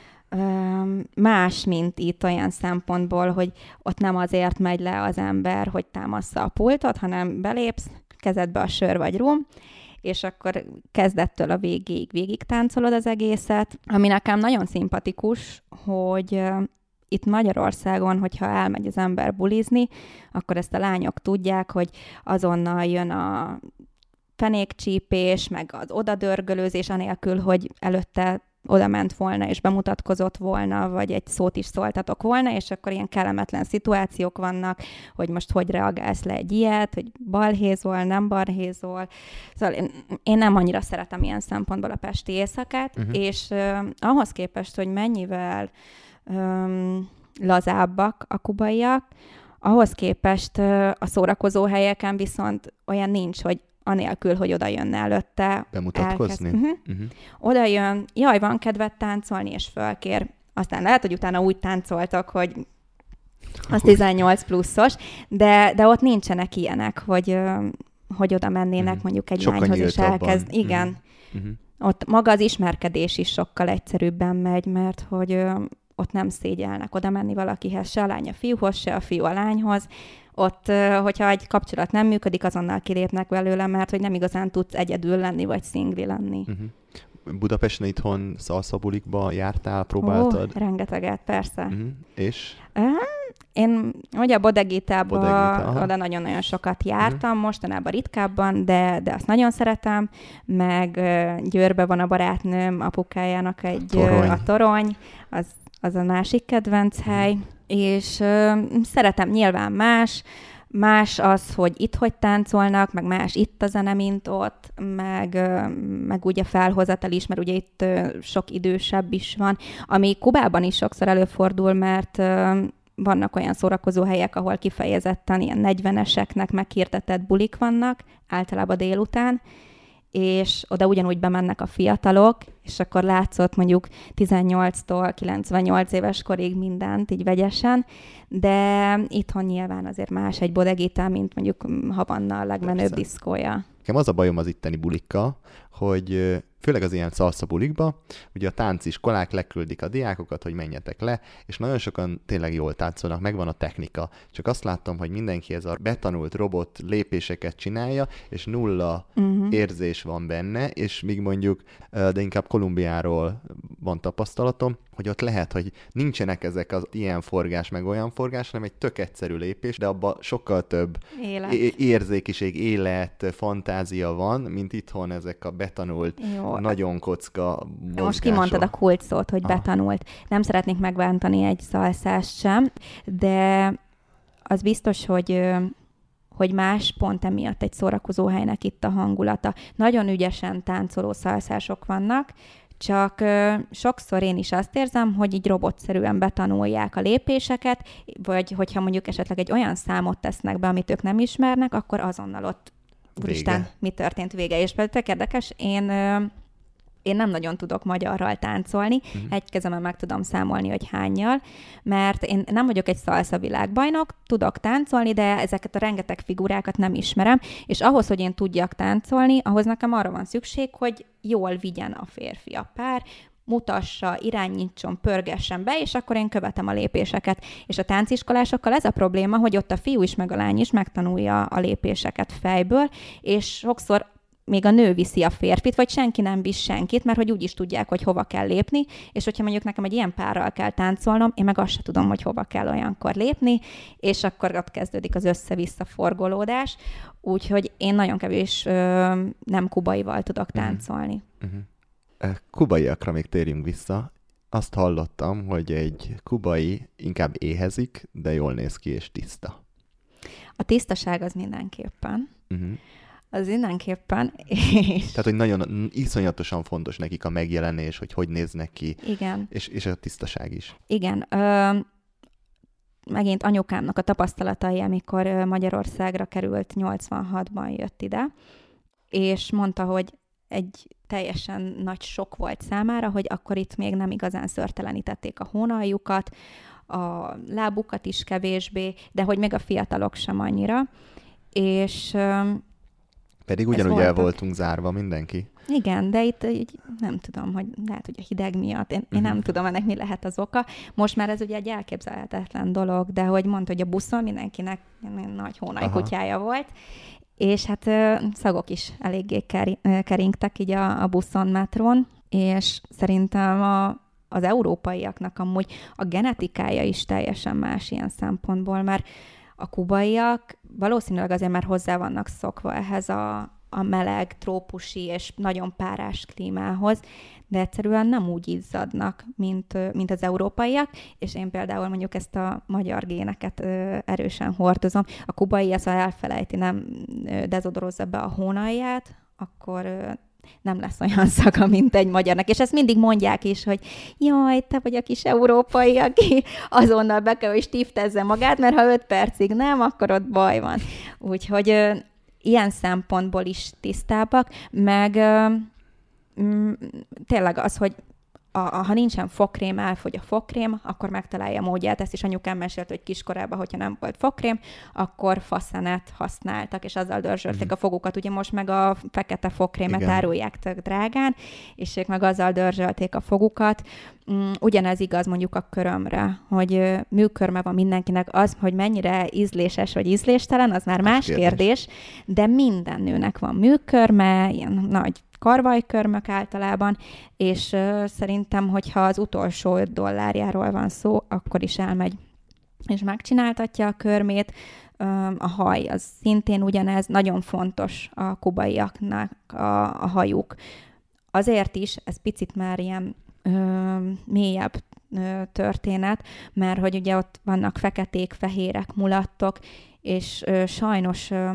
Más, mint itt olyan szempontból, hogy ott nem azért megy le az ember, hogy támassza a pultot, hanem belépsz, kezedbe a sör vagy rum, és akkor kezdettől a végéig végig táncolod az egészet, ami nekem nagyon szimpatikus, hogy uh, itt Magyarországon, hogyha elmegy az ember bulizni, akkor ezt a lányok tudják, hogy azonnal jön a fenékcsípés, meg az odadörgölőzés, anélkül, hogy előtte oda ment volna, és bemutatkozott volna, vagy egy szót is szóltatok volna, és akkor ilyen kellemetlen szituációk vannak, hogy most hogy reagálsz le egy ilyet, hogy balhézol, nem balhézol. Szóval én, én nem annyira szeretem ilyen szempontból a pesti éjszakát, uh-huh. és uh, ahhoz képest, hogy mennyivel um, lazábbak a kubaiak, ahhoz képest uh, a szórakozó helyeken viszont olyan nincs, hogy anélkül, hogy oda jönne előtte. Bemutatkozni? Uh-huh. Uh-huh. Oda jön, jaj, van kedved táncolni, és fölkér. Aztán lehet, hogy utána úgy táncoltak, hogy az tizennyolc pluszos, de, de ott nincsenek ilyenek, hogy, hogy oda mennének uh-huh. mondjuk egy sokkal lányhoz, és elkezd. Igen. Uh-huh. Ott maga az ismerkedés is sokkal egyszerűbben megy, mert hogy ott nem szégyelnek oda menni valakihez, se a lány a fiúhoz, se a fiú a lányhoz. Ott, hogyha egy kapcsolat nem működik, azonnal kilépnek belőle, mert hogy nem igazán tudsz egyedül lenni, vagy szingli lenni. Uh-huh. Budapesten itthon szalszabulikba jártál, próbáltad? Ó, rengeteget, persze. Uh-huh. És? Uh, én ugye a Bodegitába oda nagyon-nagyon sokat jártam, uh-huh. mostanában ritkábban, de, de azt nagyon szeretem, meg Győrbe van a barátnőm, apukájának egy torony. a torony, az, az a másik kedvenc hely, uh-huh. és uh, szeretem nyilván más, Más az, hogy itt hogy táncolnak, meg más itt a zene, mint ott, meg, meg ugye felhozatal is, mert ugye itt sok idősebb is van, ami Kubában is sokszor előfordul, mert vannak olyan szórakozó helyek, ahol kifejezetten ilyen negyveneseknek meghirdetett bulik vannak, általában délután, és oda ugyanúgy bemennek a fiatalok, és akkor látszott mondjuk tizennyolctól kilencvennyolc éves korig mindent, így vegyesen, de itthon nyilván azért más egy Bodegitá, mint mondjuk Havanna a legmenőbb diszkója. Nekem az a bajom az itteni bulikkal, hogy főleg az ilyen szalsza bulikba, ugye a tánciskolák leküldik a diákokat, hogy menjetek le, és nagyon sokan tényleg jól táncolnak, megvan a technika. Csak azt láttam, hogy mindenki ez a betanult robot lépéseket csinálja, és nulla uh-huh. érzés van benne, és míg mondjuk, de inkább Kolumbiáról van tapasztalatom, hogy ott lehet, hogy nincsenek ezek az ilyen forgás, meg olyan forgás, hanem egy tök egyszerű lépés, de abban sokkal több é- érzékiség, élet, fantázia van, mint itthon ezek a betanult, Jó. nagyon kocka mozgások. Most kimondtad a kult szót, hogy ah. betanult. Nem szeretnék megbántani egy szalszást sem, de az biztos, hogy hogy más pont emiatt egy szórakozóhelynek itt a hangulata. Nagyon ügyesen táncoló szalszások vannak, csak ö, sokszor én is azt érzem, hogy így robotszerűen betanulják a lépéseket, vagy hogyha mondjuk esetleg egy olyan számot tesznek be, amit ők nem ismernek, akkor azonnal ott, úristen, mi történt vége. És például tök érdekes, én, ö, én nem nagyon tudok magyarral táncolni, uh-huh. egy kezemben meg tudom számolni, hogy hánnyal, mert én nem vagyok egy szalsza világbajnok, tudok táncolni, de ezeket a rengeteg figurákat nem ismerem, és ahhoz, hogy én tudjak táncolni, ahhoz nekem arra van szükség, hogy jól vigyen a férfi a pár, mutassa, irányítson, pörgessen be, és akkor én követem a lépéseket. És a tánciskolásokkal ez a probléma, hogy ott a fiú is, meg a lány is megtanulja a lépéseket fejből, és sokszor még a nő viszi a férfit, vagy senki nem visz senkit, mert hogy úgy is tudják, hogy hova kell lépni, és hogyha mondjuk nekem egy ilyen párral kell táncolnom, én meg azt se tudom, hogy hova kell olyankor lépni, és akkor ott kezdődik az össze-vissza forgolódás, úgyhogy én nagyon kevés ö, nem kubaival tudok táncolni. Uh-huh. Kubaiakra még térjünk vissza. Azt hallottam, hogy egy kubai inkább éhezik, de jól néz ki és tiszta. A tisztaság az mindenképpen. Uh-huh. Az mindenképpen. És... Tehát, hogy nagyon iszonyatosan fontos nekik a megjelenés, hogy hogy néznek ki. Igen. És, és a tisztaság is. Igen. Ö, megint anyukámnak a tapasztalatai, amikor Magyarországra került, nyolcvanhatban jött ide, és mondta, hogy egy teljesen nagy sok volt számára, hogy akkor itt még nem igazán szőrtelenítették a hónaljukat, a lábukat is kevésbé, de hogy még a fiatalok sem annyira. És... Pedig ugyanúgy el voltunk zárva mindenki. Igen, de itt így nem tudom, hogy lehet, hogy a hideg miatt, én, uh-huh. én nem tudom, ennek mi lehet az oka. Most már ez ugye egy elképzelhetetlen dolog, de hogy mondta, hogy a buszon mindenkinek nagy hónajkutyája volt, és hát szagok is eléggé keringtek így a, a buszon, metrón, és szerintem a, az európaiaknak amúgy a genetikája is teljesen más ilyen szempontból, mert a kubaiak valószínűleg azért már hozzá vannak szokva ehhez a, a meleg, trópusi és nagyon párás klímához, de egyszerűen nem úgy izzadnak, mint, mint az európaiak, és én például mondjuk ezt a magyar géneket ö, erősen hordozom. A kubai az, ha elfelejti, nem dezodorozza be a hónalját, akkor ö, nem lesz olyan szaga, mint egy magyarnak. És ezt mindig mondják is, hogy jaj, te vagy a kis európai, aki azonnal be kell, hogy stiftezze magát, mert ha öt percig nem, akkor ott baj van. Úgyhogy ö, ilyen szempontból is tisztábbak, meg ö, m, tényleg az, hogy a, a, ha nincsen fogkrém, elfogy a fogkrém, akkor megtalálja a módját. Ezt is anyukám mesélt, hogy kiskorában, hogyha nem volt fogkrém, akkor faszenet használtak, és azzal dörzsölték uh-huh. a fogukat. Ugye most meg a fekete fogkrémet Igen. árulják tök drágán, és ők meg azzal dörzsölték a fogukat. Ugyanez igaz mondjuk a körömre, hogy műkörme van mindenkinek. Az, hogy mennyire ízléses vagy ízléstelen, az már más kérdés, kérdés de minden nőnek van műkörme, ilyen nagy karvajkörmök általában, és uh, szerintem, hogyha az utolsó öt dollárjáról van szó, akkor is elmegy és megcsináltatja a körmét. A haj, az szintén ugyanez, nagyon fontos a kubaiaknak a, a hajuk. Azért is, ez picit már ilyen ö, mélyebb ö, történet, mert hogy ugye ott vannak feketék, fehérek, mulattok, és ö, sajnos ö,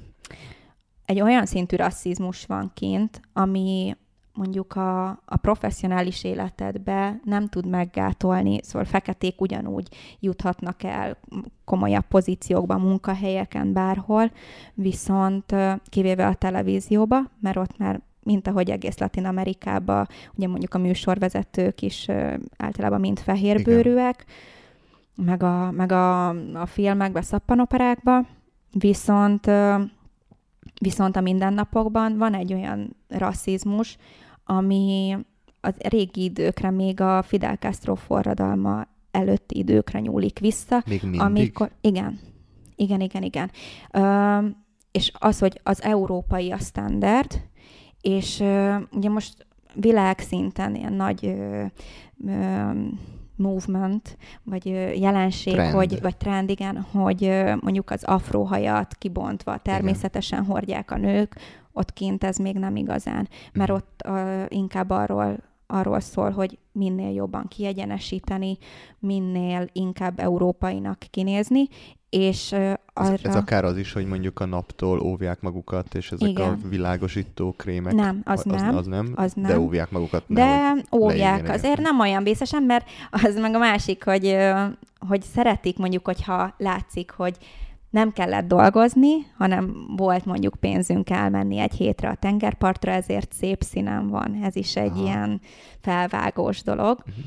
egy olyan szintű rasszizmus van kint, ami mondjuk a, a professzionális életedbe nem tud meggátolni, szóval feketék ugyanúgy juthatnak el komolyabb pozíciókba, munkahelyeken, bárhol, viszont kivéve a televízióba, mert ott már, mint ahogy egész Latin Amerikában, ugye mondjuk a műsorvezetők is általában mind fehérbőrűek, meg a, meg a, a filmekben, szappanoperákban, viszont Viszont a mindennapokban van egy olyan rasszizmus, ami az régi időkre, még a Fidel Castro forradalma előtti időkre nyúlik vissza. Még mindig? Amikor, igen, igen, igen, igen. Ö, és az, hogy az európai a standard, és ö, ugye most világszinten ilyen nagy ö, ö, movement, vagy jelenség, trend. hogy, vagy trend, igen, hogy mondjuk az afróhajat kibontva természetesen igen. hordják a nők, ott kint ez még nem igazán, mert uh-huh. ott uh, inkább arról, arról szól, hogy minél jobban kiegyenesíteni, minél inkább európainak kinézni, és uh, arra... Ez, ez akár az is, hogy mondjuk a naptól óvják magukat, és ezek igen. a világosító krémek. Nem, az, az nem. Az nem, az nem. De óvják magukat. De óvják. Azért nem olyan vészesen, mert az meg a másik, hogy, hogy szeretik mondjuk, hogyha látszik, hogy nem kellett dolgozni, hanem volt mondjuk pénzünk elmenni egy hétre a tengerpartra, ezért szép színen van. Ez is egy Aha. ilyen felvágós dolog. Uh-huh.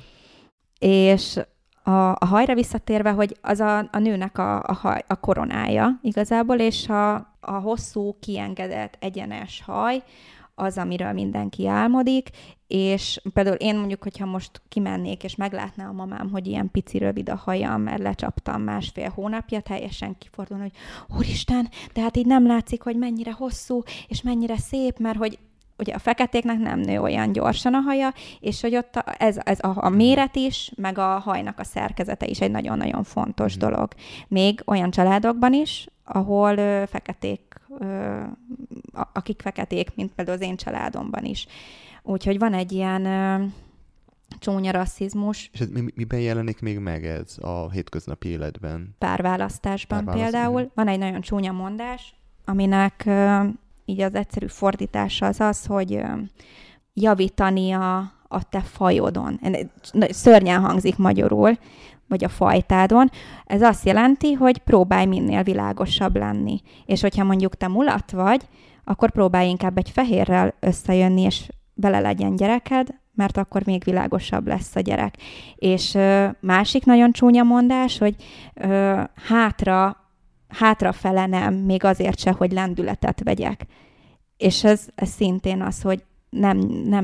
És a, a hajra visszatérve, hogy az a, a nőnek a, a, haj, a koronája igazából, és a, a hosszú, kiengedett, egyenes haj az, amiről mindenki álmodik, és például én mondjuk, hogyha most kimennék, és meglátná a mamám, hogy ilyen pici rövid a hajam, mert lecsaptam másfél hónapja, teljesen kifordulna, hogy úristen, de hát így nem látszik, hogy mennyire hosszú, és mennyire szép, mert hogy ugye a feketéknek nem nő olyan gyorsan a haja, és hogy ott a, ez, ez a, a méret is, meg a hajnak a szerkezete is egy nagyon-nagyon fontos mm. dolog. Még olyan családokban is, ahol ö, feketék, ö, akik feketék, mint például az én családomban is. Úgyhogy van egy ilyen ö, csúnya rasszizmus. És ez mi, miben jelenik még meg ez a hétköznapi életben? Párválasztásban Párválaszt... például. Van egy nagyon csúnya mondás, aminek... Ö, így az egyszerű fordítása az az, hogy javítani a, a te fajodon. Szörnyen hangzik magyarul, vagy a fajtádon. Ez azt jelenti, hogy próbálj minél világosabb lenni. És hogyha mondjuk te mulat vagy, akkor próbálj inkább egy fehérrel összejönni, és bele legyen gyereked, mert akkor még világosabb lesz a gyerek. És ö, másik nagyon csúnya mondás, hogy ö, hátra hátrafele nem, még azért se, hogy lendületet vegyek. És ez, ez szintén az, hogy nem, nem,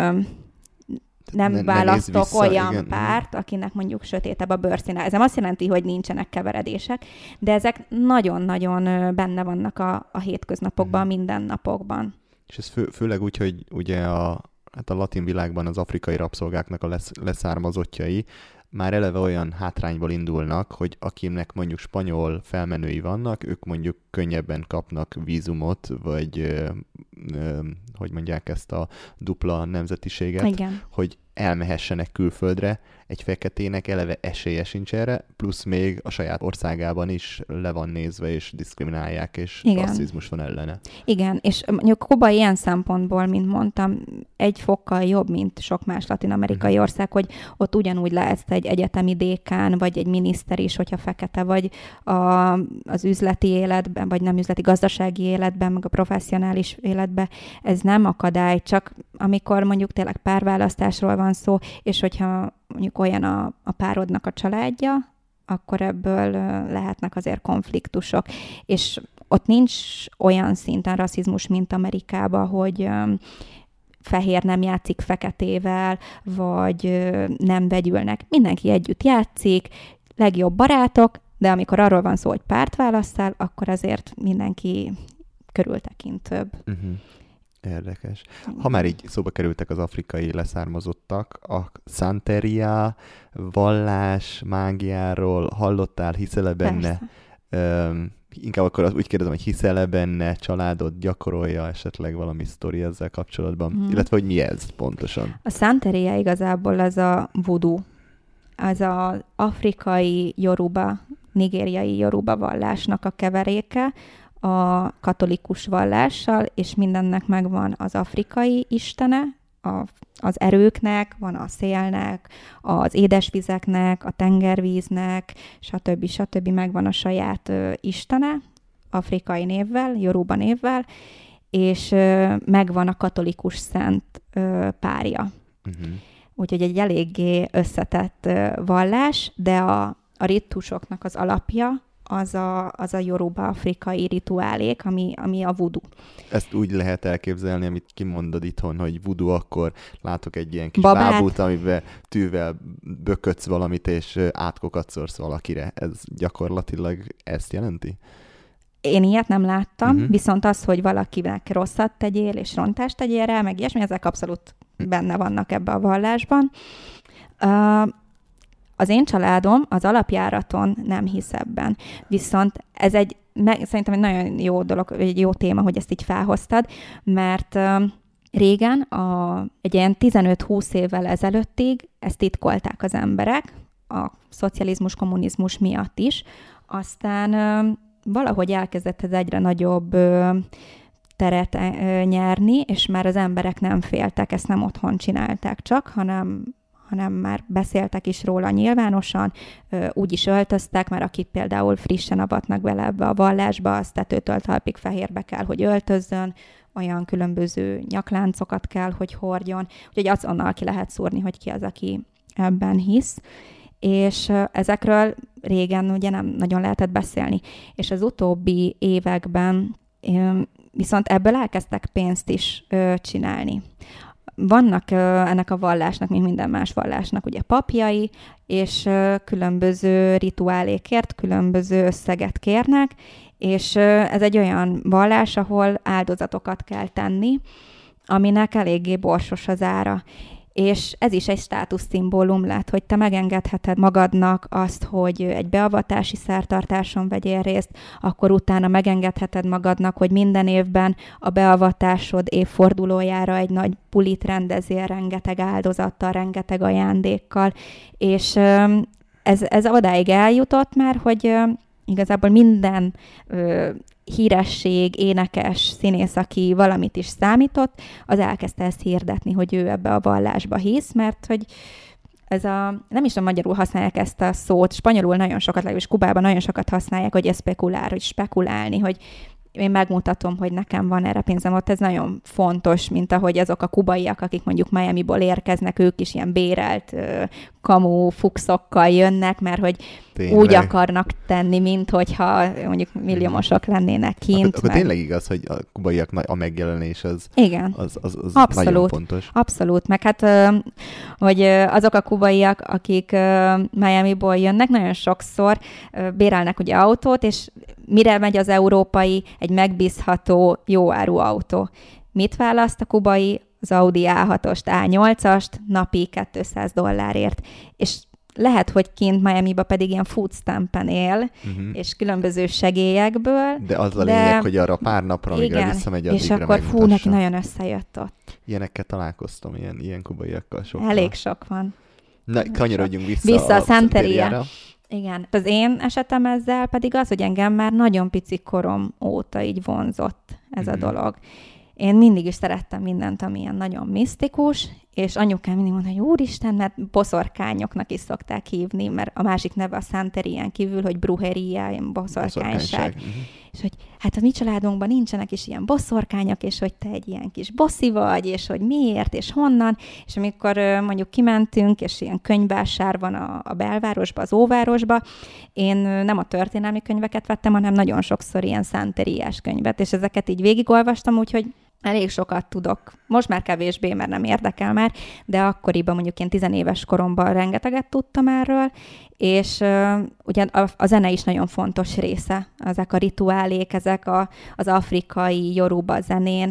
nem ne, választok ne vissza, olyan igen. párt, akinek mondjuk sötétebb a bőrszíne. Ez nem azt jelenti, hogy nincsenek keveredések, de ezek nagyon-nagyon benne vannak a, a hétköznapokban, a mindennapokban. És ez fő, főleg úgy, hogy ugye a, hát a latin világban az afrikai rabszolgáknak a lesz, leszármazottjai már eleve olyan hátrányból indulnak, hogy akinek mondjuk spanyol felmenői vannak, ők mondjuk könnyebben kapnak vízumot, vagy ö, ö, hogy mondják ezt a dupla nemzetiséget, Igen. hogy elmehessenek külföldre, egy feketének eleve esélye sincs erre, plusz még a saját országában is le van nézve, és diszkriminálják, és Igen. rasszizmus van ellene. Igen, és mondjuk Kuba ilyen szempontból, mint mondtam, egy fokkal jobb, mint sok más latin-amerikai uh-huh. ország, hogy ott ugyanúgy lehetsz egy egyetemi dékán, vagy egy miniszter is, hogyha fekete vagy a, az üzleti életben, vagy nem üzleti, gazdasági életben, meg a professzionális életben. Ez nem akadály, csak amikor mondjuk tényleg párválasztásról van szó, és hogyha mondjuk olyan a, a párodnak a családja, akkor ebből lehetnek azért konfliktusok. És ott nincs olyan szinten rasszizmus, mint Amerikában, hogy um, fehér nem játszik feketével, vagy uh, nem vegyülnek. Mindenki együtt játszik, legjobb barátok, de amikor arról van szó, hogy párt válasszál, akkor azért mindenki körültekintőbb. Uh-huh. Érdekes. Ha már így szóba kerültek az afrikai leszármazottak, a Santeria vallás mágiáról hallottál, hiszel-e benne? Öm, inkább akkor az, úgy kérdezem, hogy hiszel-e benne, családod gyakorolja esetleg valami sztori ezzel kapcsolatban? Hmm. Illetve, hogy mi ez pontosan? A Santeria igazából az a voodoo. Az az afrikai Yoruba, nigériai Yoruba vallásnak a keveréke, a katolikus vallással, és mindennek megvan az afrikai istene, a, az erőknek, van a szélnek, az édesvizeknek, a tengervíznek, stb. stb. Megvan a saját ö, istene, afrikai névvel, Yoruba névvel, és ö, megvan a katolikus szent ö, párja. Uh-huh. Úgyhogy egy eléggé összetett ö, vallás, de a, a ritusoknak az alapja, az a, az a Yoruba afrikai rituálék, ami, ami a voodoo. Ezt úgy lehet elképzelni, amit kimondod itthon, hogy voodoo, akkor látok egy ilyen kis Babát. bábút, amiben tűvel bökötsz valamit, és átkokat szórsz valakire. Ez gyakorlatilag ezt jelenti? Én ilyet nem láttam, uh-huh. viszont az, hogy valakinek rosszat tegyél, és rontást tegyél rá, meg ilyesmi, ezek abszolút benne vannak ebbe a vallásban. Uh, Az én családom az alapjáraton nem hisz ebben. Viszont ez egy, szerintem egy nagyon jó dolog, egy jó téma, hogy ezt így felhoztad, mert uh, régen, a, egy ilyen tizenöt-húsz évvel ezelőttig ezt titkolták az emberek, a szocializmus, kommunizmus miatt is. Aztán uh, valahogy elkezdett ez egyre nagyobb uh, teret uh, nyerni, és már az emberek nem féltek, ezt nem otthon csinálták csak, hanem hanem már beszéltek is róla nyilvánosan, úgy is öltöztek, mert akik például frissen avatnak bele ebbe a vallásba, az tetőtől talpig fehérbe kell, hogy öltözzön, olyan különböző nyakláncokat kell, hogy hordjon, úgyhogy azonnal ki lehet szúrni, hogy ki az, aki ebben hisz. És ezekről régen ugye nem nagyon lehetett beszélni. És az utóbbi években viszont ebből elkezdtek pénzt is csinálni. Vannak uh, ennek a vallásnak, mint minden más vallásnak, ugye papjai, és uh, különböző rituálékért különböző összeget kérnek, és uh, ez egy olyan vallás, ahol áldozatokat kell tenni, aminek eléggé borsos az ára. És ez is egy státuszszimbólum lett, hogy te megengedheted magadnak azt, hogy egy beavatási szertartáson vegyél részt, akkor utána megengedheted magadnak, hogy minden évben a beavatásod évfordulójára egy nagy bulit rendezél rengeteg áldozattal, rengeteg ajándékkal, és ez, ez odáig eljutott már, hogy igazából minden ö, híresség, énekes, színész, aki valamit is számított, az elkezdte ezt hirdetni, hogy ő ebbe a vallásba hisz, mert hogy ez a, nem is a magyarul használják ezt a szót, spanyolul nagyon sokat, legalábbis Kubában nagyon sokat használják, hogy eszpekulár, hogy spekulálni, hogy én megmutatom, hogy nekem van erre pénzem, ott ez nagyon fontos, mint ahogy azok a kubaiak, akik mondjuk Miamiból érkeznek, ők is ilyen bérelt uh, kamu fuxokkal jönnek, mert hogy tényleg úgy akarnak tenni, mint hogyha mondjuk milliómosok lennének kint. Akkor, akkor tényleg igaz, hogy a kubaiak a megjelenés az, igen. az, az, az abszolút, nagyon fontos. Abszolút, meg hát, hogy azok a kubaiak, akik Miamiból jönnek, nagyon sokszor bérelnek ugye autót, és mire megy az európai, egy megbízható, jó áru autó. Mit választ a kubai? Az Audi á hatost, á nyolcast napi kétszáz dollárért. És lehet, hogy kint Miamiba pedig ilyen food stampen él, uh-huh. és különböző segélyekből. De az a de... lényeg, hogy arra pár napra, amíg visszamegy, addigra és akkor fú, neki nagyon összejött ott. Ilyenekkel találkoztam, ilyen, ilyen kubaiakkal sokkal. Elég sok van. Na, kanyarodjunk vissza, vissza a, a Santeriára. Igen. Az én esetem ezzel pedig az, hogy engem már nagyon pici korom óta így vonzott ez uh-huh. a dolog. Én mindig is szerettem mindent, ami ilyen nagyon misztikus, és anyukám mindig mondta, hogy úristen, mert boszorkányoknak is szokták hívni, mert a másik neve a Santerián kívül, hogy brujeria, ilyen boszorkányság. boszorkányság. Uh-huh. És hogy hát a mi családunkban nincsenek is ilyen boszorkányok, és hogy te egy ilyen kis bosszi vagy, és hogy miért, és honnan. És amikor mondjuk kimentünk, és ilyen könyvvásár van a, a belvárosba, az óvárosba, én nem a történelmi könyveket vettem, hanem nagyon sokszor ilyen Santeriás könyvet, és ezeket így végigolvastam, úgyhogy elég sokat tudok. Most már kevésbé, mert nem érdekel már, de akkoriban mondjuk én tizenéves koromban rengeteget tudtam erről, és uh, ugye a, a zene is nagyon fontos része, ezek a rituálék, ezek a, az afrikai Yoruba zenén,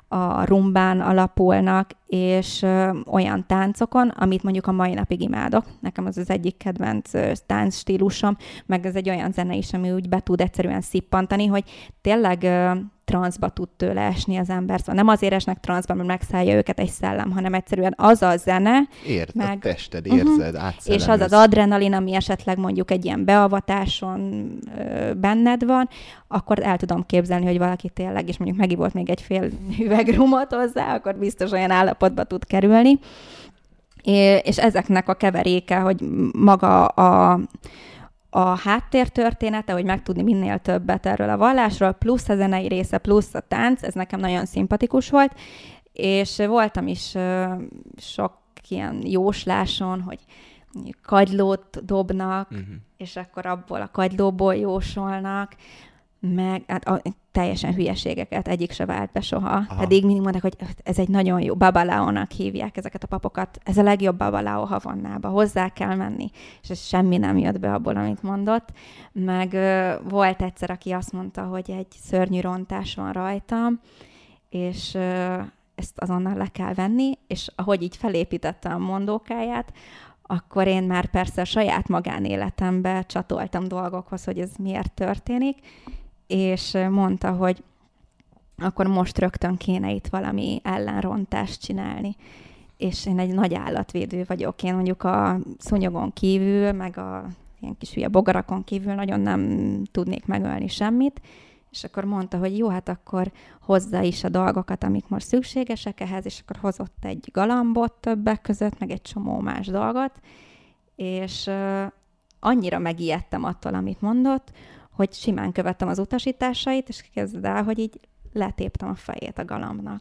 a rumbán alapulnak, és ö, olyan táncokon, amit mondjuk a mai napig imádok. Nekem az az egyik kedvenc ö, táncstílusom, meg ez egy olyan zene is, ami úgy be tud egyszerűen szippantani, hogy tényleg ö, transzba tud tőle esni az ember. Szóval nem azért esnek transzba, mert megszállja őket egy szellem, hanem egyszerűen az a zene. Érted, meg... a tested, érzed, uh-huh. átszellemez. És az az adrenalin, ami esetleg mondjuk egy ilyen beavatáson ö, benned van, akkor el tudom képzelni, hogy valaki tényleg, és mondjuk megivott még egy fél üveg rumot hozzá, akkor biztos olyan állapotba tud kerülni. É, és ezeknek a keveréke, hogy maga a a háttértörténete, hogy megtudni minél többet erről a vallásról, plusz a zenei része, plusz a tánc, ez nekem nagyon szimpatikus volt, és voltam is uh, sok ilyen jósláson, hogy kagylót dobnak, uh-huh. és akkor abból a kagylóból jósolnak, meg hát a, teljesen hülyeségeket, egyik se vált be soha. Aha. Pedig mindig mondták, hogy ez egy nagyon jó, babalaónak hívják ezeket a papokat. Ez a legjobb babalaó Havannába, hozzá kell menni. És ez semmi nem jött be abból, amit mondott. Meg ö, volt egyszer, aki azt mondta, hogy egy szörnyű rontás van rajtam, és ö, ezt azonnal le kell venni, és ahogy így felépítette a mondókáját, akkor én már persze a saját magánéletembe csatoltam dolgokhoz, hogy ez miért történik, és mondta, hogy akkor most rögtön kéne itt valami ellenrontást csinálni. És én egy nagy állatvédő vagyok. Én mondjuk a szúnyogon kívül, meg a ilyen kis hülye bogarakon kívül nagyon nem tudnék megölni semmit. És akkor mondta, hogy jó, hát akkor hozza is a dolgokat, amik most szükségesek ehhez, és akkor hozott egy galambot többek között, meg egy csomó más dolgot, és uh, annyira megijedtem attól, amit mondott, hogy simán követtem az utasításait, és kezded el, hogy így letéptem a fejét a galambnak.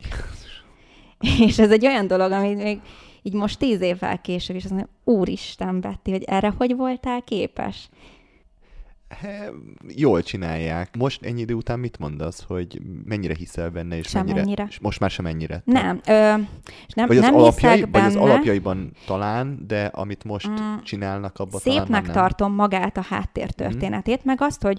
És ez egy olyan dolog, amit még így most tíz évvel később is azt mondja, úristen, Betty, hogy erre hogy voltál képes? He, jól csinálják. Most ennyi idő után mit mondasz, hogy mennyire hiszel benne, és mennyire, mennyire. És most már sem mennyire? Nem. Ö, és nem, vagy, az nem alapjai, hiszek benne. Vagy az alapjaiban talán, de amit most mm, csinálnak, abban talán szépnek nem. tartom magát a háttértörténetét, mm. meg azt, hogy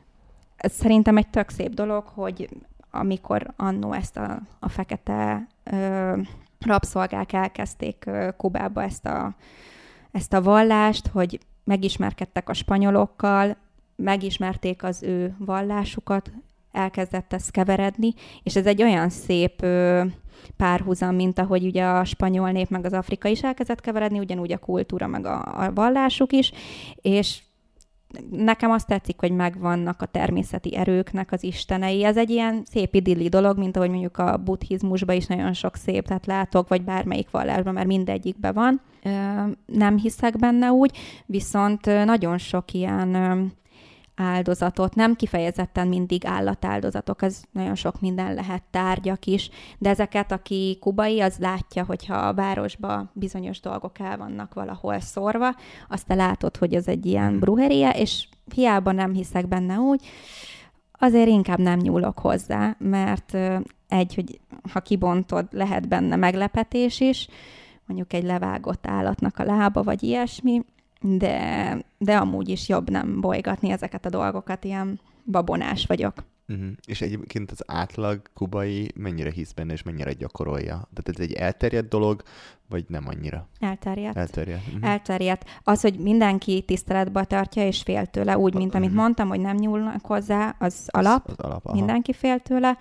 ez szerintem egy tök szép dolog, hogy amikor annó ezt a, a fekete ö, rabszolgák elkezdték ö, Kubába ezt a, ezt a vallást, hogy megismerkedtek a spanyolokkal, megismerték az ő vallásukat, elkezdett ez keveredni, és ez egy olyan szép ö, párhuzam, mint ahogy ugye a spanyol nép meg az Afrika is elkezdett keveredni, ugyanúgy a kultúra meg a, a vallásuk is, és nekem azt tetszik, hogy megvannak a természeti erőknek az istenei. Ez egy ilyen szép idilli dolog, mint ahogy mondjuk a buddhizmusban is nagyon sok szép, tehát látok, vagy bármelyik vallásban, mert mindegyikben van. Nem hiszek benne úgy, viszont nagyon sok ilyen áldozatot, nem kifejezetten mindig állatáldozatok, ez nagyon sok minden lehet, tárgyak is, de ezeket, aki kubai, az látja, hogyha a városba bizonyos dolgok el vannak valahol szórva, azt te látod, hogy ez egy ilyen bruheria, és hiába nem hiszek benne úgy, azért inkább nem nyúlok hozzá, mert egy, hogy ha kibontod, lehet benne meglepetés is, mondjuk egy levágott állatnak a lába, vagy ilyesmi, de, de amúgy is jobb nem bolygatni ezeket a dolgokat, ilyen babonás vagyok. Uh-huh. És egyébként az átlag kubai mennyire hisz benne, és mennyire gyakorolja? Tehát ez egy elterjedt dolog, vagy nem annyira? Elterjedt. Elterjedt. Uh-huh. Elterjedt. Az, hogy mindenki tiszteletbe tartja, és fél tőle, úgy, mint amit uh-huh. mondtam, hogy nem nyúlnak hozzá, az alap. Az, az alap mindenki fél tőle.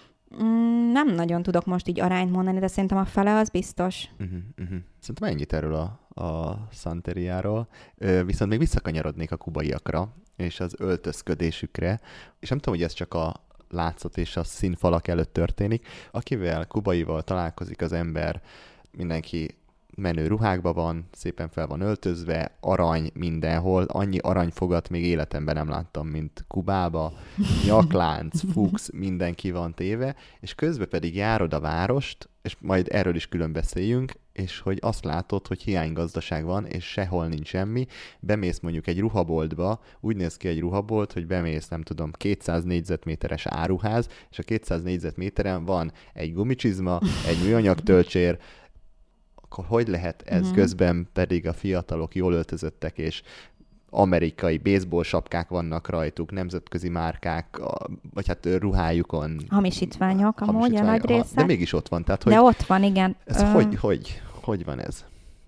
Mm, nem nagyon tudok most így arányt mondani, de szerintem a fele az biztos. Uh-huh, uh-huh. Szerintem ennyit erről a, a Santeriáról. Ö, viszont még visszakanyarodnék a kubaiakra, és az öltözködésükre, és nem tudom, hogy ez csak a látszat és a színfalak előtt történik. Akivel kubaival találkozik az ember, mindenki menő ruhákban van, szépen fel van öltözve, arany mindenhol, annyi aranyfogat még életemben nem láttam, mint Kubába, nyaklánc, fux, mindenki van téve, és közben pedig járod a várost, és majd erről is külön beszéljünk, és hogy azt látod, hogy hiánygazdaság van, és sehol nincs semmi, bemész mondjuk egy ruhaboltba, úgy néz ki egy ruhabolt, hogy bemész, nem tudom, kétszáz négyzetméteres áruház, és a kétszáz négyzetméteren van egy gumicsizma, egy műanyag tölcsér, akkor hogy lehet ez, mm. közben pedig a fiatalok jól öltözöttek, és amerikai baseball sapkák vannak rajtuk, nemzetközi márkák, vagy hát ruhájukon. Hamisítványok amúgy a nagy része. De mégis ott van. Tehát, hogy de ott van, igen. Ez Ö... hogy, hogy, hogy van ez?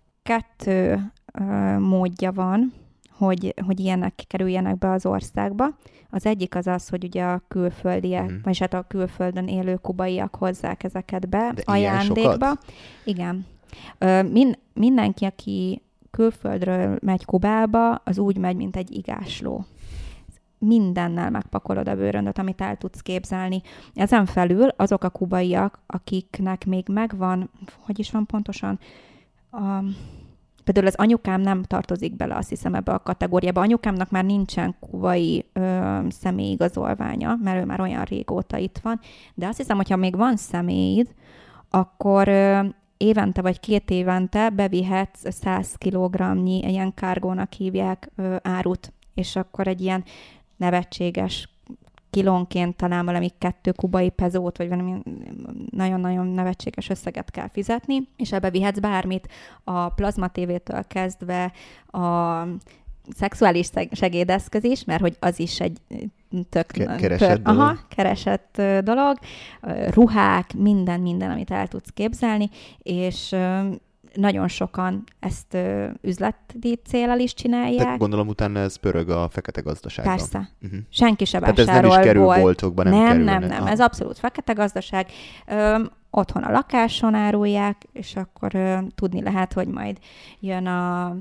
Kettő ö, módja van, hogy, hogy ilyenek kerüljenek be az országba. Az egyik az az, hogy ugye a külföldiek, mm. vagyis hát a külföldön élő kubaiak hozzák ezeket be de ajándékba. Igen. Ö, min, mindenki, aki külföldről megy Kubába, az úgy megy, mint egy igásló. Mindennel megpakolod a bőröndöt, amit el tudsz képzelni. Ezen felül azok a kubaiak, akiknek még megvan, hogy is van pontosan, a, például az anyukám nem tartozik bele, azt hiszem, ebbe a kategóriába. Anyukámnak már nincsen kubai ö, személyigazolványa, mert ő már olyan régóta itt van, de azt hiszem, hogyha még van személyid, akkor ö, évente vagy két évente bevihetsz száz kilogramnyi, ilyen kárgónak hívják ö, árut, és akkor egy ilyen nevetséges kilónként talán valami kettő kubai pezót, vagy valami nagyon-nagyon nevetséges összeget kell fizetni, és ebbe vihetsz bármit, a plazma tévétől kezdve a szexuális segédeszköz is, mert hogy az is egy tök... Ke- keresett tör, dolog. Aha, keresett dolog. Ruhák, minden, minden, amit el tudsz képzelni, és nagyon sokan ezt ö, üzleti céllal is csinálják. De gondolom utána ez pörög a fekete gazdaságban. Persze. Uh-huh. Senki se vásárol. Tehát ez nem is kerül volt. boltokba, nem, nem kerül. Nem, nem, nem. Ez abszolút fekete gazdaság. Ö, otthon a lakáson árulják, és akkor ö, tudni lehet, hogy majd jön a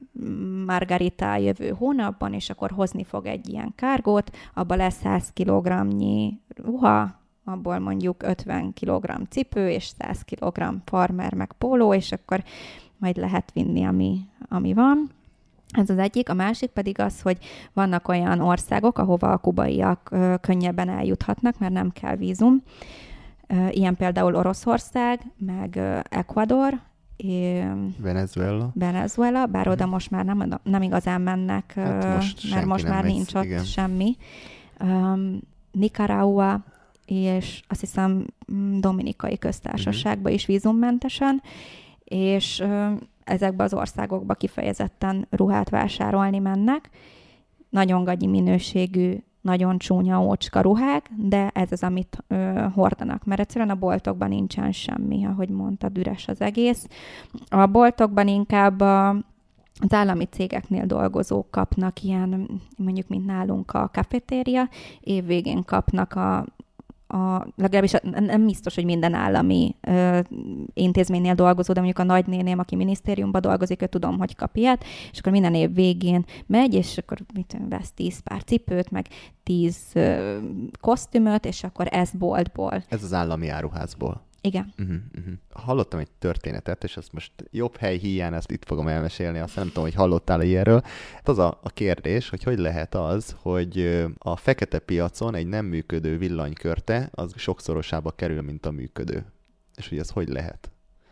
Margarita jövő hónapban, és akkor hozni fog egy ilyen kárgót, abban lesz száz kilogramnyi ruha, abból mondjuk ötven kilogramm cipő, és száz kilogramm farmer meg póló, és akkor majd lehet vinni, ami, ami van. Ez az egyik. A másik pedig az, hogy vannak olyan országok, ahova a kubaiak ö, könnyebben eljuthatnak, mert nem kell vízum. Ö, ilyen például Oroszország, meg ö, Ecuador, é, Venezuela. Venezuela, bár oda most már nem, nem igazán mennek, hát most mert most már megy, nincs ott igen. semmi. Um, Nicaragua, és azt hiszem Dominikai Köztársaságban uh-huh. is vízummentesen, és ö, ezekbe az országokba kifejezetten ruhát vásárolni mennek. Nagyon gagyi minőségű, nagyon csúnya ócska ruhák, de ez az, amit ö, hordanak, mert egyszerűen a boltokban nincsen semmi, ahogy mondtad, üres az egész. A boltokban inkább a, az állami cégeknél dolgozók kapnak ilyen, mondjuk, mint nálunk a kafetéria, évvégén kapnak a A, legalábbis nem biztos, hogy minden állami ö, intézménynél dolgozó, de mondjuk a nagynéném, aki minisztériumban dolgozik, ő tudom, hogy kap ilyet, és akkor minden év végén megy, és akkor mit vesz tíz pár cipőt, meg tíz ö, kosztümöt, és akkor ezt boltból. Ez az állami áruházból. Igen. Uh-huh, uh-huh. Hallottam egy történetet, és azt most jobb hely hiány, ezt itt fogom elmesélni, azt nem tudom, hogy hallottál ilyenről. Hát az a, a kérdés, hogy hogy lehet az, hogy a fekete piacon egy nem működő villanykörte, az sokszorosába kerül, mint a működő. És hogy ez hogy lehet?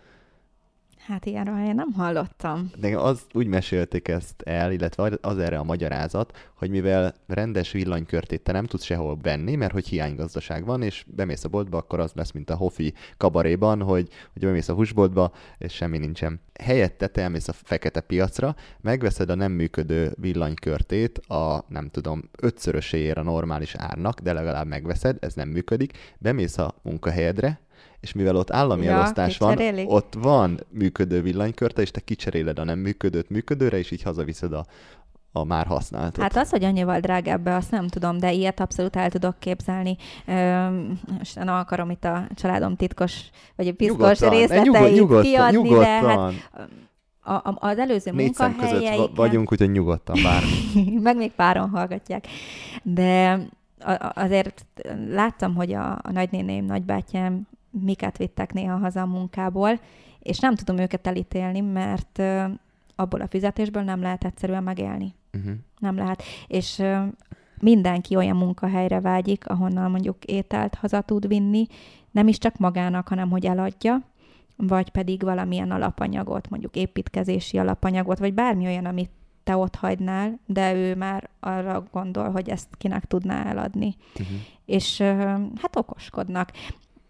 Hát ilyenről én nem hallottam. De az úgy mesélték ezt el, illetve az erre a magyarázat, hogy mivel rendes villanykörtét te nem tudsz sehol venni, mert hogy hiánygazdaság van, és bemész a boltba, akkor az lesz, mint a Hofi kabaréban, hogy, hogy bemész a húsboltba, és semmi nincsen. Helyette te elmész a fekete piacra, megveszed a nem működő villanykörtét a, nem tudom, ötszöröséért a normális árnak, de legalább megveszed, ez nem működik, bemész a munkahelyedre, és mivel ott állami ja, elosztás van, ott van működő villanykörte, és te kicseréled a nem működőt működőre, és így hazaviszed a, a már használtat. Hát az, hogy annyival drágább, azt nem tudom, de ilyet abszolút el tudok képzelni. Most nem akarom itt a családom titkos, vagy a piszkos részleteit nyugod, nyugodtan, kiadni, nyugodtan. De hát a, a, az előző Négy munkahelyeiken... Négy között vagyunk, úgyhogy nyugodtan bármi. Meg még páron hallgatják. De azért láttam, hogy a, a nagynéném, nagybátyám miket vittek néha haza a munkából, és nem tudom őket elítélni, mert uh, abból a fizetésből nem lehet egyszerűen megélni. Uh-huh. Nem lehet. És uh, mindenki olyan munkahelyre vágyik, ahonnan mondjuk ételt haza tud vinni, nem is csak magának, hanem hogy eladja, vagy pedig valamilyen alapanyagot, mondjuk építkezési alapanyagot, vagy bármi olyan, amit te ott hagynál, de ő már arra gondol, hogy ezt kinek tudná eladni. Uh-huh. És uh, hát okoskodnak.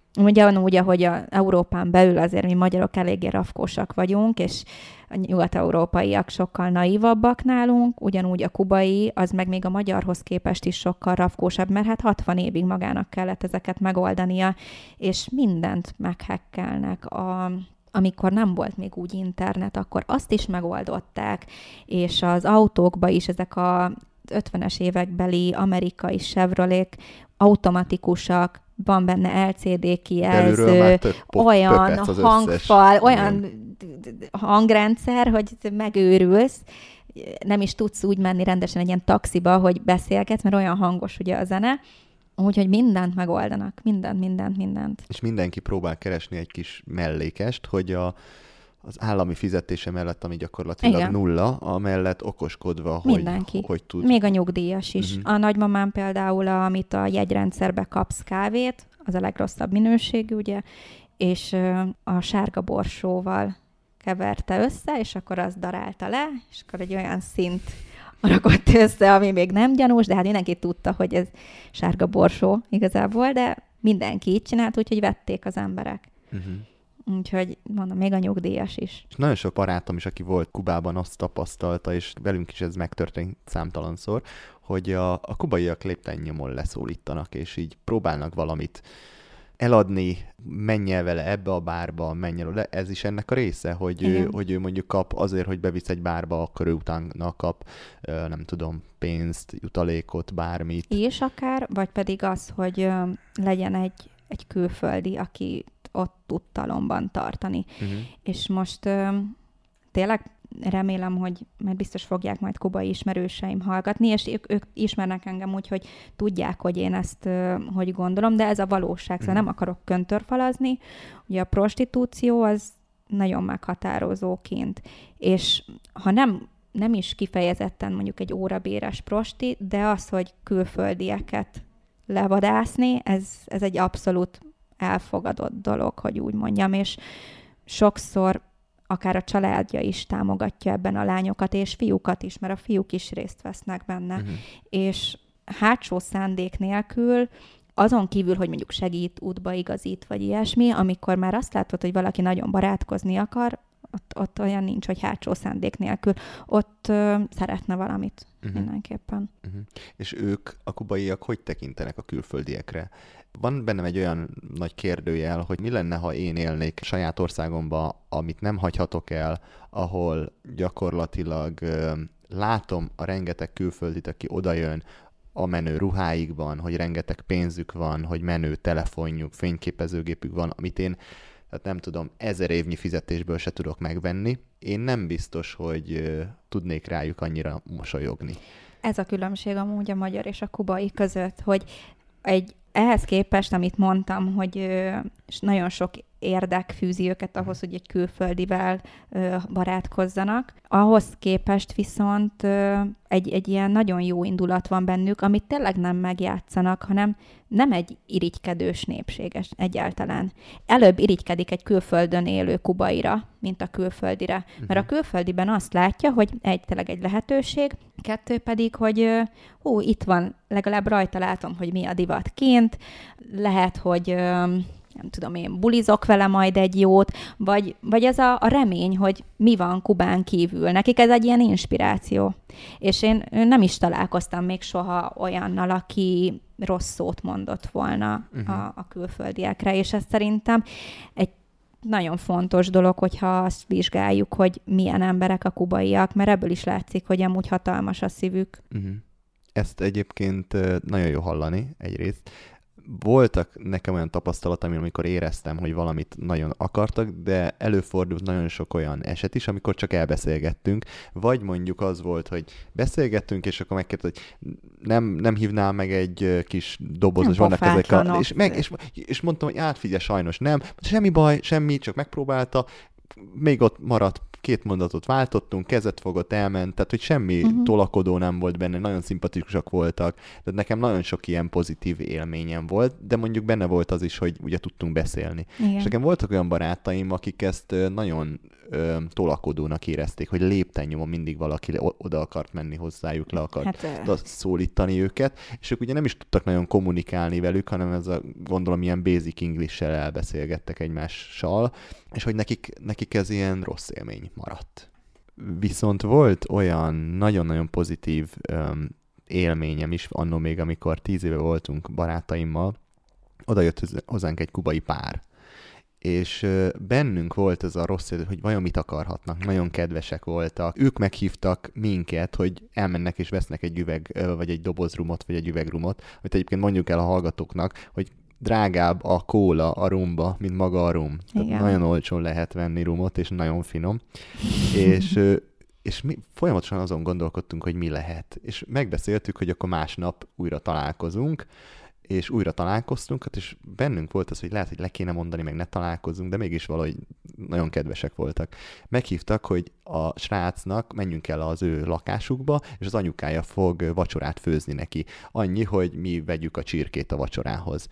Ugyanúgy, ahogy a Európán belül azért mi magyarok eléggé rafkósak vagyunk, és a nyugat-európaiak sokkal naívabbak nálunk, ugyanúgy a kubai, az meg még a magyarhoz képest is sokkal rafkósabb, mert hát hatvan évig magának kellett ezeket megoldania, és mindent meghekkelnek. A, amikor nem volt még úgy internet, akkor azt is megoldották, és az autókba is ezek a ötvenes évekbeli amerikai Chevrolet automatikusak, van benne el cé dé kijelző, olyan hangfal, olyan hangrendszer, hogy megőrülsz, nem is tudsz úgy menni rendesen egy ilyen taxiba, hogy beszélgetsz, mert olyan hangos ugye a zene. Úgyhogy mindent megoldanak, mindent, mindent, mindent. És mindenki próbál keresni egy kis mellékest, hogy a az állami fizetése mellett, ami gyakorlatilag igen. nulla, amellett okoskodva, hogy, Mindenki. hogy tud. Még a nyugdíjas is. Uh-huh. A nagymamám például, amit a jegyrendszerbe kapsz kávét, az a legrosszabb minőségű, ugye, és a sárga borsóval keverte össze, és akkor azt darálta le, és akkor egy olyan szint rakott össze, ami még nem gyanús, de hát mindenki tudta, hogy ez sárga borsó igazából, de mindenki így csinált, úgyhogy vették az emberek. Uh-huh. Úgyhogy mondom, még a nyugdíjas is. És nagyon sok barátom is, aki volt Kubában, azt tapasztalta, és velünk is ez megtörtént számtalanszor, hogy a, a kubaiak léptennyomon leszólítanak, és így próbálnak valamit eladni, menj el vele ebbe a bárba, menj el, ez is ennek a része, hogy ő, hogy ő mondjuk kap azért, hogy bevisz egy bárba, akkor ő utána kap, nem tudom, pénzt, jutalékot, bármit. És akár, vagy pedig az, hogy legyen egy, egy külföldi, aki ott tud talomban tartani. Uh-huh. És most ö, tényleg remélem, hogy mert biztos fogják majd kubai ismerőseim hallgatni, és ők, ők ismernek engem úgy, hogy tudják, hogy én ezt ö, hogy gondolom, de ez a valóság, uh-huh. szóval nem akarok köntörfalazni. Ugye a prostitúció az nagyon meghatározóként, és ha nem, nem is kifejezetten mondjuk egy órabéres prosti, de az, hogy külföldieket levadászni, ez, ez egy abszolút elfogadott dolog, hogy úgy mondjam, és sokszor akár a családja is támogatja ebben a lányokat, és fiúkat is, mert a fiúk is részt vesznek benne. Uh-huh. És hátsó szándék nélkül, azon kívül, hogy mondjuk segít, útba igazít, vagy ilyesmi, amikor már azt látod, hogy valaki nagyon barátkozni akar, ott, ott olyan nincs, hogy hátsó szándék nélkül. Ott ö, szeretne valamit uh-huh. mindenképpen. Uh-huh. És ők, a kubaiak, hogy tekintenek a külföldiekre? Van bennem egy olyan nagy kérdőjel, hogy mi lenne, ha én élnék saját országomba, amit nem hagyhatok el, ahol gyakorlatilag ö, látom a rengeteg külföldit, aki odajön a menő ruháikban, hogy rengeteg pénzük van, hogy menő telefonjuk, fényképezőgépük van, amit én, tehát nem tudom, ezer évnyi fizetésből se tudok megvenni. Én nem biztos, hogy ö, tudnék rájuk annyira mosolyogni. Ez a különbség amúgy a magyar és a kubai között, hogy egy ehhez képest, amit mondtam, hogy ö, nagyon sok érdek fűzi őket ahhoz, hogy egy külföldivel ö, barátkozzanak. Ahhoz képest viszont ö, egy, egy ilyen nagyon jó indulat van bennük, amit tényleg nem megjátszanak, hanem nem egy irigykedős népséges egyáltalán. Előbb irigykedik egy külföldön élő kubaira, mint a külföldire. Uh-huh. Mert a külföldiben azt látja, hogy egy tényleg egy lehetőség, kettő pedig, hogy hú, itt van, legalább rajta látom, hogy mi a divat kint, lehet, hogy nem tudom én, bulizok vele majd egy jót, vagy, vagy ez a, a remény, hogy mi van Kubán kívül. Nekik ez egy ilyen inspiráció. És én nem is találkoztam még soha olyannal, aki rossz szót mondott volna uh-huh. a, a külföldiekre, és ez szerintem egy nagyon fontos dolog, hogyha azt vizsgáljuk, hogy milyen emberek a kubaiak, mert ebből is látszik, hogy amúgy hatalmas a szívük. Uh-huh. Ezt egyébként nagyon jó hallani egyrészt. Voltak nekem olyan tapasztalataim, amikor éreztem, hogy valamit nagyon akartak, de előfordult nagyon sok olyan eset is, amikor csak elbeszélgettünk, vagy mondjuk az volt, hogy beszélgettünk, és akkor megkérdezte, hogy nem, nem hívnál meg egy kis dobozos, vannak ezek a... És, meg, és, és mondtam, hogy átfigyelj, sajnos nem, semmi baj, semmi, csak megpróbálta, még ott maradt, két mondatot váltottunk, kezet fogott, elment, tehát hogy semmi uh-huh. tolakodó nem volt benne, nagyon szimpatikusak voltak, tehát nekem nagyon sok ilyen pozitív élményem volt, de mondjuk benne volt az is, hogy ugye tudtunk beszélni. Igen. És nekem voltak olyan barátaim, akik ezt nagyon ö, tolakodónak érezték, hogy lépten nyomon mindig valaki oda akart menni hozzájuk, le akart hát, szólítani őket, és ők ugye nem is tudtak nagyon kommunikálni velük, hanem ez a, gondolom, ilyen basic English-sel elbeszélgettek egymással, és hogy nekik, nekik ez ilyen rossz élmény maradt. Viszont volt olyan nagyon-nagyon pozitív um, élményem is, annó még, amikor tíz éve voltunk barátaimmal, oda jött hozzánk egy kubai pár. És uh, bennünk volt ez a rossz érzés, hogy vajon mit akarhatnak, nagyon kedvesek voltak. Ők meghívtak minket, hogy elmennek és vesznek egy üveg, vagy egy dobozrumot, vagy egy üvegrumot, amit egyébként mondjuk el a hallgatóknak, hogy drágább a kóla a rumba, mint maga a rum. Nagyon olcsón lehet venni rumot, és nagyon finom. és és mi folyamatosan azon gondolkodtunk, hogy mi lehet. És megbeszéltük, hogy akkor másnap újra találkozunk, és újra találkoztunk, és bennünk volt az, hogy lehet, hogy le kéne mondani, meg ne találkozzunk, de mégis valahogy nagyon kedvesek voltak. Meghívtak, hogy a srácnak menjünk el az ő lakásukba, és az anyukája fog vacsorát főzni neki. Annyi, hogy mi vegyük a csirkét a vacsorához.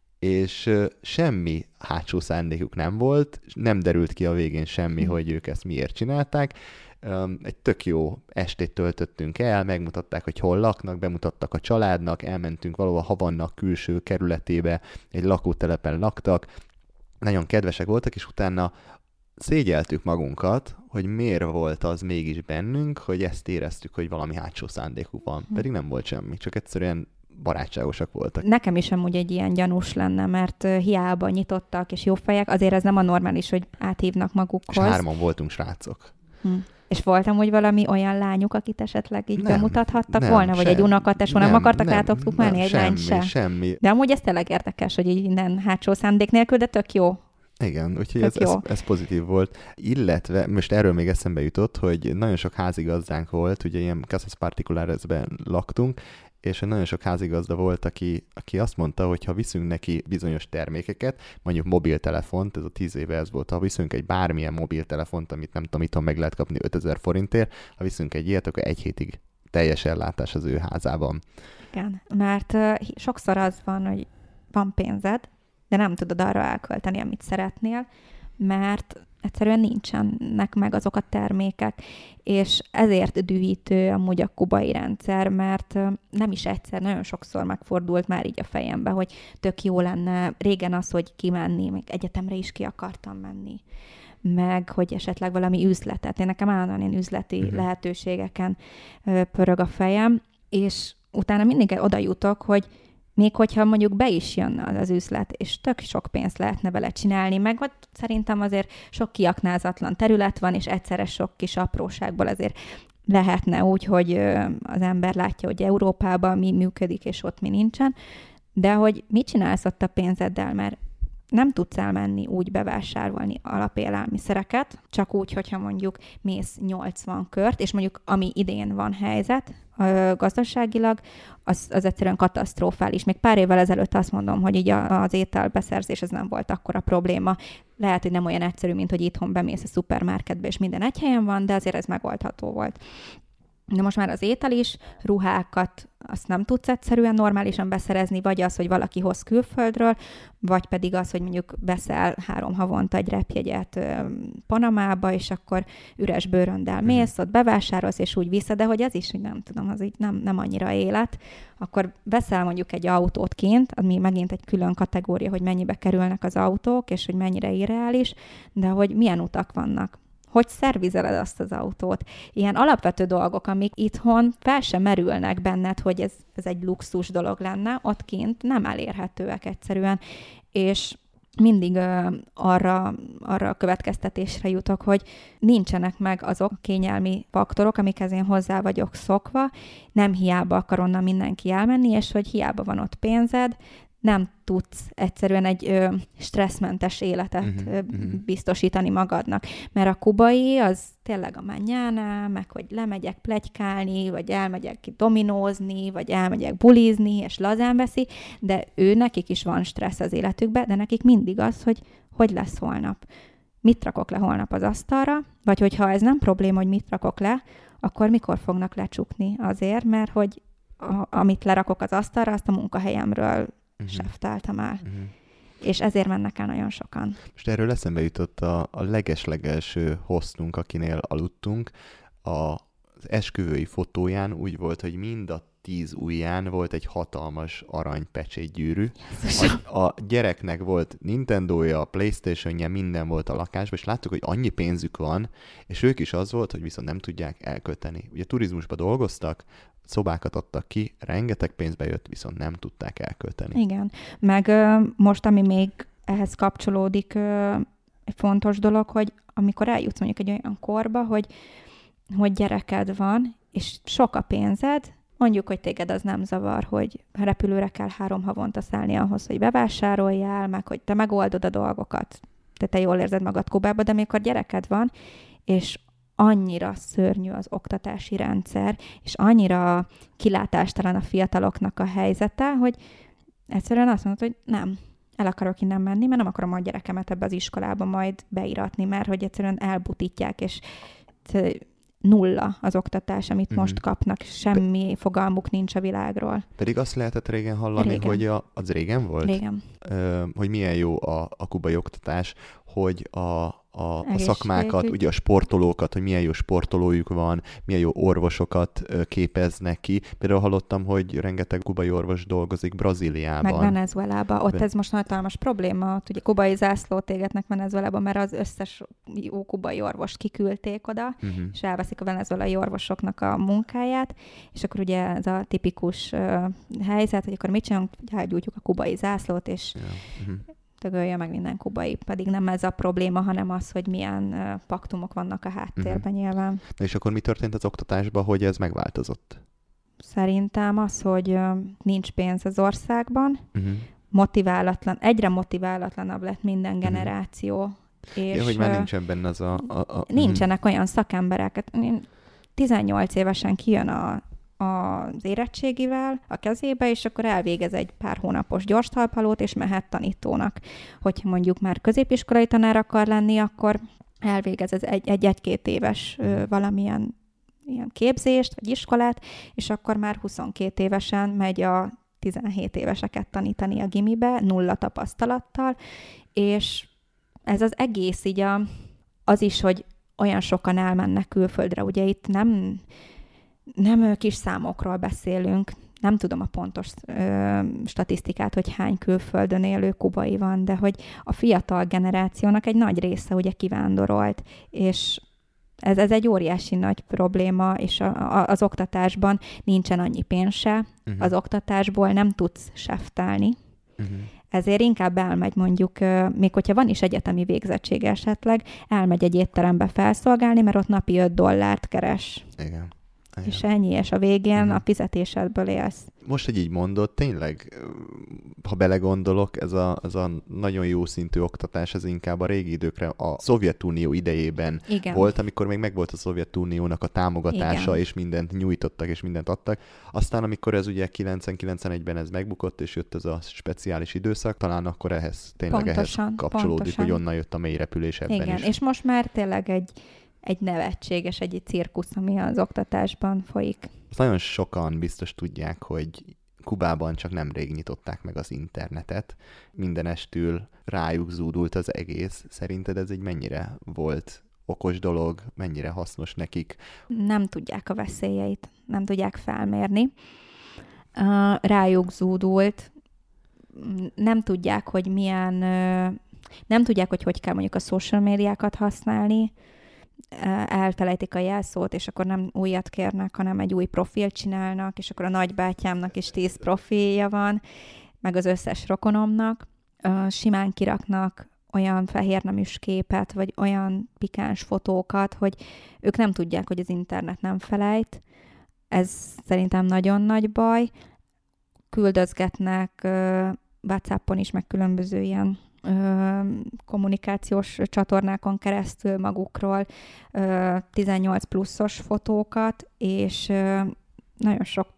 És uh, semmi hátsó szándékuk nem volt, nem derült ki a végén semmi, hmm. hogy ők ezt miért csinálták. Um, egy tök jó estét töltöttünk el, megmutatták, hogy hol laknak, bemutattak a családnak, elmentünk valahol Havannak külső kerületébe, egy lakótelepen laktak, nagyon kedvesek voltak, és utána szégyeltük magunkat, hogy miért volt az mégis bennünk, hogy ezt éreztük, hogy valami hátsó szándékuk van. Hmm. Pedig nem volt semmi, csak egyszerűen barátságosak voltak. Nekem is amúgy egy ilyen gyanús lenne, mert hiába nyitottak és jó fejek, azért ez nem a normális, hogy áthívnak magukhoz. És hárman voltunk srácok. Hm. És voltam úgy valami olyan lányuk, akit esetleg így nem, bemutathattak nem, volna, sem, vagy egy unokatesó, nem, nem akartak nem, rátok tukmálni egy lányt sem. Semmi. De amúgy ez tényleg érdekes, hogy így innen hátsó szándék nélkül, de tök jó. Igen, úgyhogy ez, ez, ez pozitív volt. Illetve, most erről még eszembe jutott, hogy nagyon sok házigazdánk volt, ugye ilyen Casas Particularesben laktunk, és nagyon sok házigazda volt, aki, aki azt mondta, hogy ha viszünk neki bizonyos termékeket, mondjuk mobiltelefont, ez a tíz éve ez volt, ha viszünk egy bármilyen mobiltelefont, amit nem tudom, itthon meg lehet kapni ötezer forintért, ha viszünk egy ilyet, akkor egy hétig teljes ellátás az ő házában. Igen, mert uh, sokszor az van, hogy van pénzed, de nem tudod arra elkölteni, amit szeretnél, mert egyszerűen nincsenek meg azok a termékek, és ezért dühítő amúgy a kubai rendszer, mert nem is egyszer, nagyon sokszor megfordult már így a fejembe, hogy tök jó lenne régen az, hogy kimenni, még egyetemre is ki akartam menni, meg hogy esetleg valami üzletet. Én nekem állandóan ilyen üzleti uh-huh. lehetőségeken pörög a fejem, és utána mindig oda jutok, hogy még hogyha mondjuk be is jönne az üzlet, és tök sok pénzt lehetne vele csinálni, meg ott szerintem azért sok kiaknázatlan terület van, és egyszerre sok kis apróságból azért lehetne úgy, hogy az ember látja, hogy Európában mi működik, és ott mi nincsen, de hogy mit csinálsz ott a pénzeddel, mert nem tudsz elmenni úgy bevásárolni alapélelmiszereket, csak úgy, hogyha mondjuk mész nyolcvan kört, és mondjuk ami idén van helyzet gazdaságilag, az, az egyszerűen katasztrofális. Még pár évvel ezelőtt azt mondom, hogy így az ételbeszerzés ez nem volt akkora probléma. Lehet, hogy nem olyan egyszerű, mint hogy itthon bemész a szupermarketbe, és minden egy helyen van, de azért ez megoldható volt. De most már az étel is, ruhákat azt nem tudsz egyszerűen normálisan beszerezni, vagy az, hogy valaki hoz külföldről, vagy pedig az, hogy mondjuk veszel három havonta egy repjegyet Panamába, és akkor üres bőröndel mész, ott bevásárolsz, és úgy vissza, de hogy ez is, hogy nem tudom, az így nem, nem annyira élet. Akkor veszel mondjuk egy autót kint, ami megint egy külön kategória, hogy mennyibe kerülnek az autók, és hogy mennyire irreális, de hogy milyen utak vannak. Hogy szervizeled azt az autót. Ilyen alapvető dolgok, amik itthon fel sem merülnek benned, hogy ez, ez egy luxus dolog lenne, ott kint nem elérhetőek egyszerűen, és mindig uh, arra, arra a következtetésre jutok, hogy nincsenek meg azok kényelmi faktorok, amikhez én hozzá vagyok szokva, nem hiába akar onnan mindenki elmenni, és hogy hiába van ott pénzed, nem tudsz egyszerűen egy ö, stresszmentes életet uh-huh, ö, uh-huh. biztosítani magadnak. Mert a kubai az tényleg a manjána, meg hogy lemegyek pletykálni, vagy elmegyek ki dominózni, vagy elmegyek bulizni, és lazán veszi, de ő nekik is van stressz az életükben, de nekik mindig az, hogy hogy lesz holnap. mit rakok le holnap az asztalra, vagy hogyha ez nem probléma, hogy mit rakok le, akkor mikor fognak lecsukni azért, mert hogy a, amit lerakok az asztalra, azt a munkahelyemről uh-huh. seftáltam el. Uh-huh. És ezért mennek el nagyon sokan. Most erről eszembe jutott a, a leges-legelső hostunk, akinél aludtunk. A, az esküvői fotóján úgy volt, hogy mind a tíz ujján volt egy hatalmas arany pecsétgyűrű. A, a gyereknek volt Nintendója, PlayStation-je, minden volt a lakásban, és láttuk, hogy annyi pénzük van, és ők is az volt, hogy viszont nem tudják elkölteni. Ugye turizmusban dolgoztak, szobákat adtak ki, rengeteg pénzbe jött, viszont nem tudták elkölteni. Igen, meg most, ami még ehhez kapcsolódik, egy fontos dolog, hogy amikor eljutsz mondjuk egy olyan korba, hogy, hogy gyereked van, és sok a pénzed, mondjuk, hogy téged az nem zavar, hogy repülőre kell három havonta szállni ahhoz, hogy bevásároljál, meg hogy te megoldod a dolgokat, te, te jól érzed magad Kubába, de amikor gyereked van, és annyira szörnyű az oktatási rendszer, és annyira kilátástalan a fiataloknak a helyzete, hogy egyszerűen azt mondod, hogy nem, el akarok innen menni, mert nem akarom a gyerekemet ebbe az iskolába majd beíratni, mert hogy egyszerűen elbutítják, és nulla az oktatás, amit mm-hmm. most kapnak, semmi Pe- fogalmuk nincs a világról. Pedig azt lehetett régen hallani, régen. hogy a, az régen volt? Régen. Ö, hogy milyen jó a, a kubai oktatás, hogy a, a, a szakmákat, ugye a sportolókat, hogy milyen jó sportolójuk van, milyen jó orvosokat képeznek ki. Például hallottam, hogy rengeteg kubai orvos dolgozik Brazíliában. Meg Venezuelában. Ott ez most hatalmas probléma. Ott ugye kubai zászlót égetnek Venezuelában, mert az összes jó kubai orvost kiküldték oda, uh-huh. és elveszik a venezuelai orvosoknak a munkáját, és akkor ugye ez a tipikus uh, helyzet, hogy akkor mit csinálunk, hogy elgyújtjuk a kubai zászlót, és yeah. uh-huh. dögölje meg minden kubai, pedig nem ez a probléma, hanem az, hogy milyen uh, paktumok vannak a háttérben uh-huh. nyilván. És akkor mi történt az oktatásban, hogy ez megváltozott? Szerintem az, hogy uh, nincs pénz az országban, uh-huh. motiválatlan, egyre motiválatlanabb lett minden generáció. Uh-huh. És, ja, hogy már nincsen benne az a... a, a nincsenek uh-huh. olyan szakemberek. tizennyolc évesen kijön a az érettségivel a kezébe, és akkor elvégez egy pár hónapos gyorstalpalót, és mehet tanítónak. Hogyha mondjuk már középiskolai tanár akar lenni, akkor elvégez ez egy, egy egy-két éves ö, valamilyen ilyen képzést, vagy iskolát, és akkor már huszonkét évesen megy a tizenhét éveseket tanítani a gimibe, nulla tapasztalattal, és ez az egész így a, az is, hogy olyan sokan elmennek külföldre, ugye itt nem Nem kis számokról beszélünk, nem tudom a pontos ö, statisztikát, hogy hány külföldön élő kubai van, de hogy a fiatal generációnak egy nagy része ugye kivándorolt, és ez, ez egy óriási nagy probléma, és a, a, az oktatásban nincsen annyi pénz se, uh-huh. az oktatásból nem tudsz seftálni, uh-huh. ezért inkább elmegy mondjuk, még hogyha van is egyetemi végzettsége esetleg, elmegy egy étterembe felszolgálni, mert ott napi öt dollárt keres. Igen. Igen. És ennyi, és a végén uh-huh. a fizetésedből élsz. Most, hogy így mondod, tényleg, ha belegondolok, ez a, ez a nagyon jó szintű oktatás, ez inkább a régi időkre, a Szovjetunió idejében Igen. volt, amikor még megvolt a Szovjetuniónak a támogatása, Igen. és mindent nyújtottak, és mindent adtak. Aztán, amikor ez ugye kilencven-kilencvenegyben ez megbukott, és jött ez a speciális időszak, talán akkor ehhez tényleg pontosan, ehhez kapcsolódik, pontosan. Hogy onnan jött a mély repülés ebben Igen. is. És most már tényleg egy egy nevetséges, egy cirkusz, ami az oktatásban folyik. Azt nagyon sokan biztos tudják, hogy Kubában csak nemrég nyitották meg az internetet. Mindenestül rájuk zúdult az egész. Szerinted ez egy mennyire volt okos dolog, mennyire hasznos nekik? Nem tudják a veszélyeit, nem tudják felmérni. Rájuk zúdult, nem tudják, hogy milyen, nem tudják, hogy hogy kell mondjuk a social médiákat használni, elfelejtik a jelszót, és akkor nem újat kérnek, hanem egy új profilt csinálnak, és akkor a nagybátyámnak is tíz profilja van, meg az összes rokonomnak. Simán kiraknak olyan fehérneműs képet, vagy olyan pikáns fotókat, hogy ők nem tudják, hogy az internet nem felejt. Ez szerintem nagyon nagy baj. Küldözgetnek WhatsAppon is, meg különböző ilyen kommunikációs csatornákon keresztül magukról tizennyolc pluszos fotókat, és nagyon sok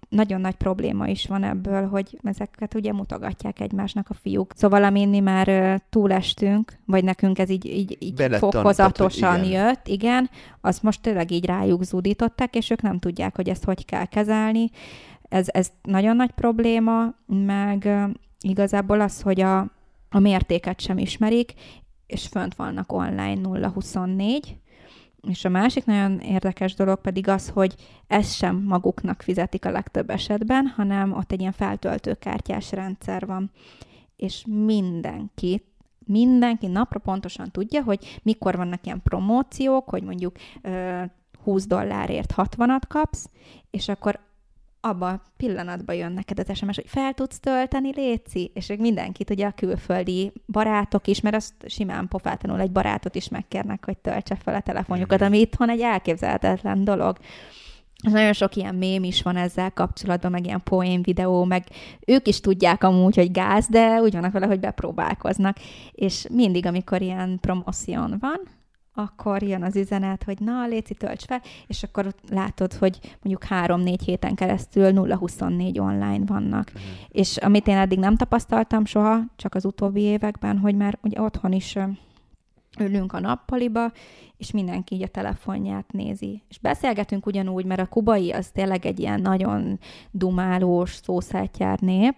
nagyon nagy probléma is van ebből, hogy ezeket ugye mutogatják egymásnak a fiúk. Szóval amin mi már uh, túlestünk, vagy nekünk ez így, így, így fokozatosan igen. jött, igen, azt most tényleg így rájuk zúdították, és ők nem tudják, hogy ezt hogy kell kezelni. Ez, ez nagyon nagy probléma, meg uh, igazából az, hogy a, a mértéket sem ismerik, és fönt vannak online nulla huszonnégy, és a másik nagyon érdekes dolog pedig az, hogy ezt sem maguknak fizetik a legtöbb esetben, hanem ott egy ilyen feltöltőkártyás rendszer van. És mindenki, mindenki napra pontosan tudja, hogy mikor vannak ilyen promóciók, hogy mondjuk ö, húsz dollárért hatvanat kapsz, és akkor abban a pillanatban jön neked az es em es, hogy fel tudsz tölteni, léci, és mindenkit, ugye a külföldi barátok is, mert azt simán pofátlanul egy barátot is megkérnek, hogy töltse fel a telefonjukat, ami itthon egy elképzelhetetlen dolog. Nagyon sok ilyen mém is van ezzel kapcsolatban, meg ilyen poén videó, meg ők is tudják amúgy, hogy gáz, de úgy vannak vele, hogy bepróbálkoznak. És mindig, amikor ilyen promóción van, akkor jön az üzenet, hogy na, léci, tölts fel, és akkor látod, hogy mondjuk három-négy héten keresztül nulla huszonnégy online vannak. Uh-huh. És amit én eddig nem tapasztaltam soha, csak az utóbbi években, hogy már ugye otthon is ülünk a nappaliba, és mindenki így a telefonját nézi. És beszélgetünk ugyanúgy, mert a kubai az tényleg egy ilyen nagyon dumálós, szószátyár nép,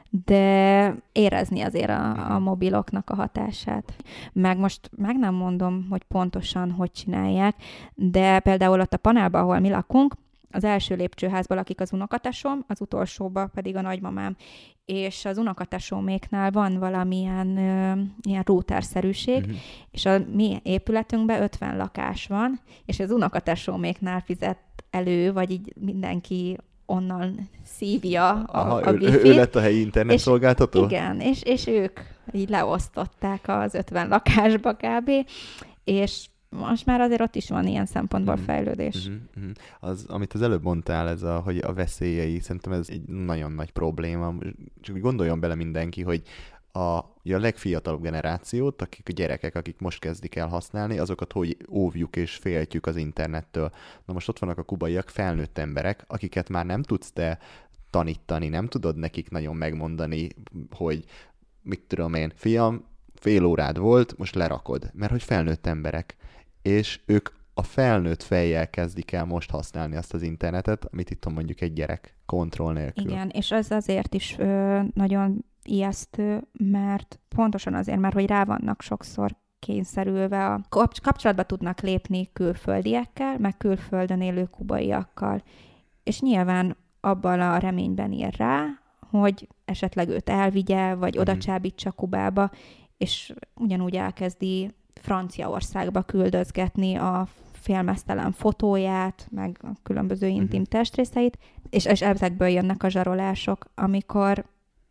de érezni azért a, a mobiloknak a hatását. Meg most meg nem mondom, hogy pontosan hogy csinálják, de például ott a panelban, ahol mi lakunk, az első lépcsőházban lakik az unokatesom, az utolsóban pedig a nagymamám. És az unokatesóméknál van valamilyen ö, ilyen routerszerűség, uh-huh. és a mi épületünkben ötven lakás van, és az unokatesóméknál fizet elő, vagy így mindenki onnan szívja a, Aha, a wifi-t. Ő lett a helyi internetszolgáltató? Igen, és, és ők így leosztották az ötven lakásba kb. És most már azért ott is van ilyen szempontból mm. fejlődés. Mm-hmm. Az, amit az előbb mondtál, ez a, hogy a veszélyei, szerintem ez egy nagyon nagy probléma. Csak gondoljon bele mindenki, hogy a, ugye a legfiatalabb generációt, akik a gyerekek, akik most kezdik el használni, azokat hogy óvjuk és féltjük az internettől. Na most ott vannak a kubaiak, felnőtt emberek, akiket már nem tudsz te tanítani, nem tudod nekik nagyon megmondani, hogy mit tudom én, fiam, fél órád volt, most lerakod, mert hogy felnőtt emberek. És ők a felnőtt fejjel kezdik el most használni azt az internetet, amit itt mondjuk egy gyerek kontroll nélkül. Igen, és ez azért is ö, nagyon ijesztő, mert pontosan azért, mert hogy rá vannak sokszor kényszerülve, a kapcsolatba tudnak lépni külföldiekkel, meg külföldön élő kubaiakkal. És nyilván abban a reményben ír rá, hogy esetleg őt elvigye, vagy oda csábítsa Kubába, és ugyanúgy elkezdi Franciaországba küldözgetni a félmeztelen fotóját, meg a különböző intim testrészeit, és, és ezekből jönnek a zsarolások, amikor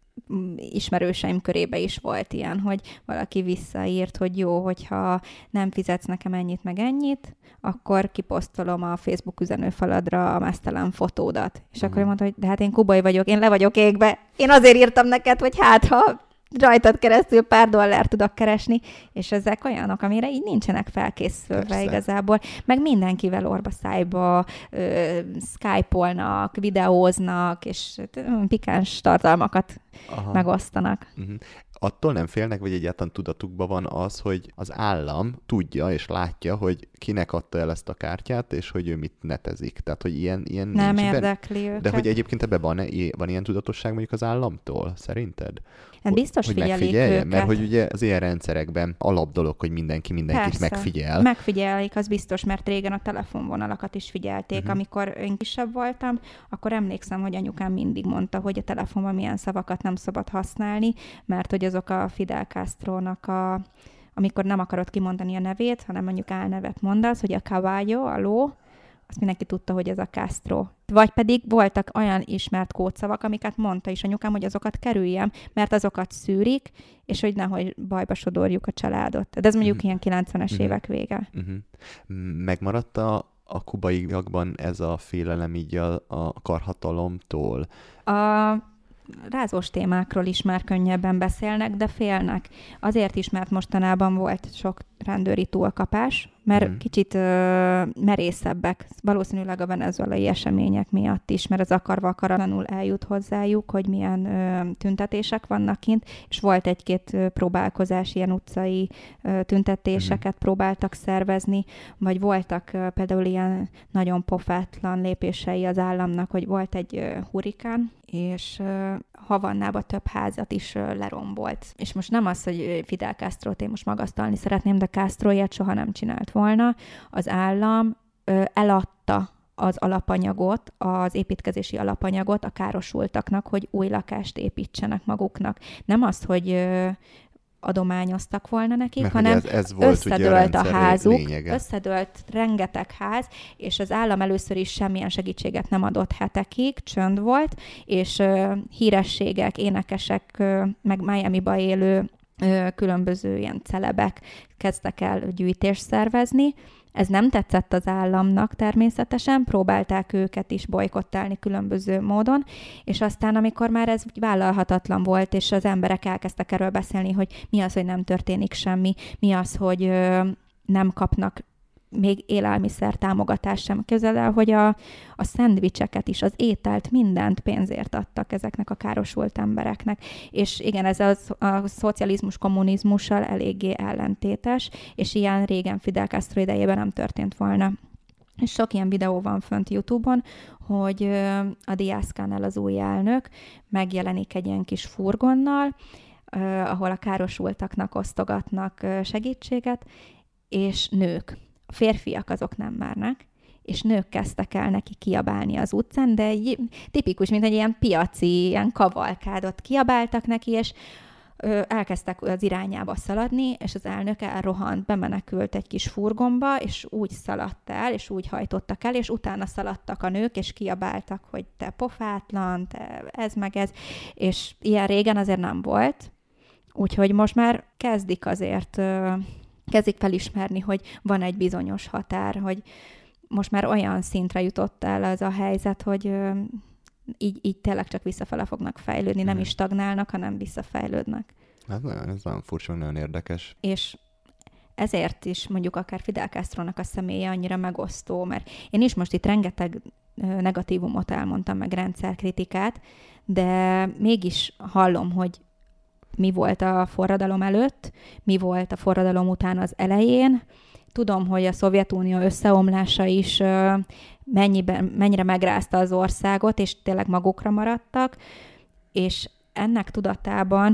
ismerőseim körébe is volt ilyen, hogy valaki visszaírt, hogy jó, hogyha nem fizetsz nekem ennyit meg ennyit, akkor kiposztolom a Facebook üzenőfaladra a meztelen fotódat. És akkor mondta, hogy de hát én kubai vagyok, én le vagyok égbe, én azért írtam neked, hogy hát ha rajtad keresztül pár dollárt tudok keresni, és ezek olyanok, amire így nincsenek felkészülve Persze. igazából. Meg mindenkivel orba-szájba ö, skype-olnak, videóznak, és pikáns tartalmakat Aha. megosztanak. Uh-huh. Attól nem félnek, vagy egyáltalán tudatukban van az, hogy az állam tudja és látja, hogy kinek adta el ezt a kártyát, és hogy ő mit netezik. Tehát, hogy ilyen, ilyen nem nincs érdekli benne. őket. De hogy egyébként ebben van, van ilyen tudatosság mondjuk az államtól, szerinted? Hát biztos hogy figyelik őket. Mert hogy ugye az ilyen rendszerekben alap dolog, hogy mindenki mindenkit Persze. megfigyel. Megfigyelik, az biztos, mert régen a telefonvonalakat is figyelték. Uh-huh. Amikor én kisebb voltam, akkor emlékszem, hogy anyukám mindig mondta, hogy a telefonban milyen szavakat nem szabad használni, mert hogy azok a Fidel Castrónak a, amikor nem akarod kimondani a nevét, hanem mondjuk álnevet mondasz, hogy a caballo, a ló, azt mindenki tudta, hogy ez a Castro. Vagy pedig voltak olyan ismert kódszavak, amiket mondta is anyukám, hogy azokat kerüljem, mert azokat szűrik, és hogy nehogy bajba sodorjuk a családot. De ez mondjuk uh-huh. ilyen kilencvenes uh-huh. évek vége. Uh-huh. Megmaradt a, a kubaiakban ez a félelem így a, a karhatalomtól? A rázós témákról is már könnyebben beszélnek, de félnek. Azért is, mert mostanában volt sok rendőri túlkapás, mert Mm. kicsit ö, merészebbek, valószínűleg a venezuelai események miatt is, mert az akarva akaratlanul eljut hozzájuk, hogy milyen ö, tüntetések vannak kint, és volt egy-két ö, próbálkozás, ilyen utcai ö, tüntetéseket mm. próbáltak szervezni, vagy voltak ö, például ilyen nagyon pofátlan lépései az államnak, hogy volt egy ö, hurikán, és uh, Havannába több házat is uh, lerombolt. És most nem az, hogy Fidel Castrót én most magasztalni szeretném, de Castro ilyet soha nem csinált volna. Az állam uh, eladta az alapanyagot, az építkezési alapanyagot a károsultaknak, hogy új lakást építsenek maguknak. Nem az, hogy uh, adományoztak volna nekik, mert hanem ez, ez volt összedőlt a, a házuk, lényege. Összedőlt rengeteg ház, és az állam először is semmilyen segítséget nem adott hetekig, csönd volt, és uh, hírességek, énekesek, uh, meg Miami-ba élő uh, különböző ilyen celebek kezdtek el gyűjtést szervezni. Ez nem tetszett az államnak természetesen, próbálták őket is bojkottálni különböző módon, és aztán, amikor már ez vállalhatatlan volt, és az emberek elkezdtek erről beszélni, hogy mi az, hogy nem történik semmi, mi az, hogy ö, nem kapnak még élelmiszer támogatást sem. Képzeld el, hogy a, a szendvicseket is, az ételt, mindent pénzért adtak ezeknek a károsult embereknek. És igen, ez az, a szocializmus kommunizmussal eléggé ellentétes, és ilyen régen Fidel Castro idejében nem történt volna. És sok ilyen videó van fönt YouTube-on, hogy a Díaz-Canel, az új elnök, megjelenik egy ilyen kis furgonnal, ahol a károsultaknak osztogatnak segítséget, és nők. A férfiak azok nem mernek, és nők kezdtek el neki kiabálni az utcán, de egy, tipikus, mint egy ilyen piaci, ilyen kavalkádot kiabáltak neki, és ö, elkezdtek az irányába szaladni, és az elnök elrohant, bemenekült egy kis furgonba, és úgy szaladt el, és úgy hajtottak el, és utána szaladtak a nők, és kiabáltak, hogy te pofátlan, te ez meg ez, és ilyen régen azért nem volt. Úgyhogy most már kezdik azért... Ö, kezdik felismerni, hogy van egy bizonyos határ, hogy most már olyan szintre jutott el az a helyzet, hogy ö, így, így tényleg csak visszafele fognak fejlődni, nem is stagnálnak, hanem visszafejlődnek. Hát nagyon, ez nagyon furcsa, nagyon érdekes. És ezért is mondjuk akár Fidel Castrónak a személye annyira megosztó, mert én is most itt rengeteg negatívumot elmondtam, meg rendszerkritikát, de mégis hallom, hogy mi volt a forradalom előtt, mi volt a forradalom után az elején. Tudom, hogy a Szovjetunió összeomlása is mennyiben, mennyire megrázta az országot, és tényleg magukra maradtak, és ennek tudatában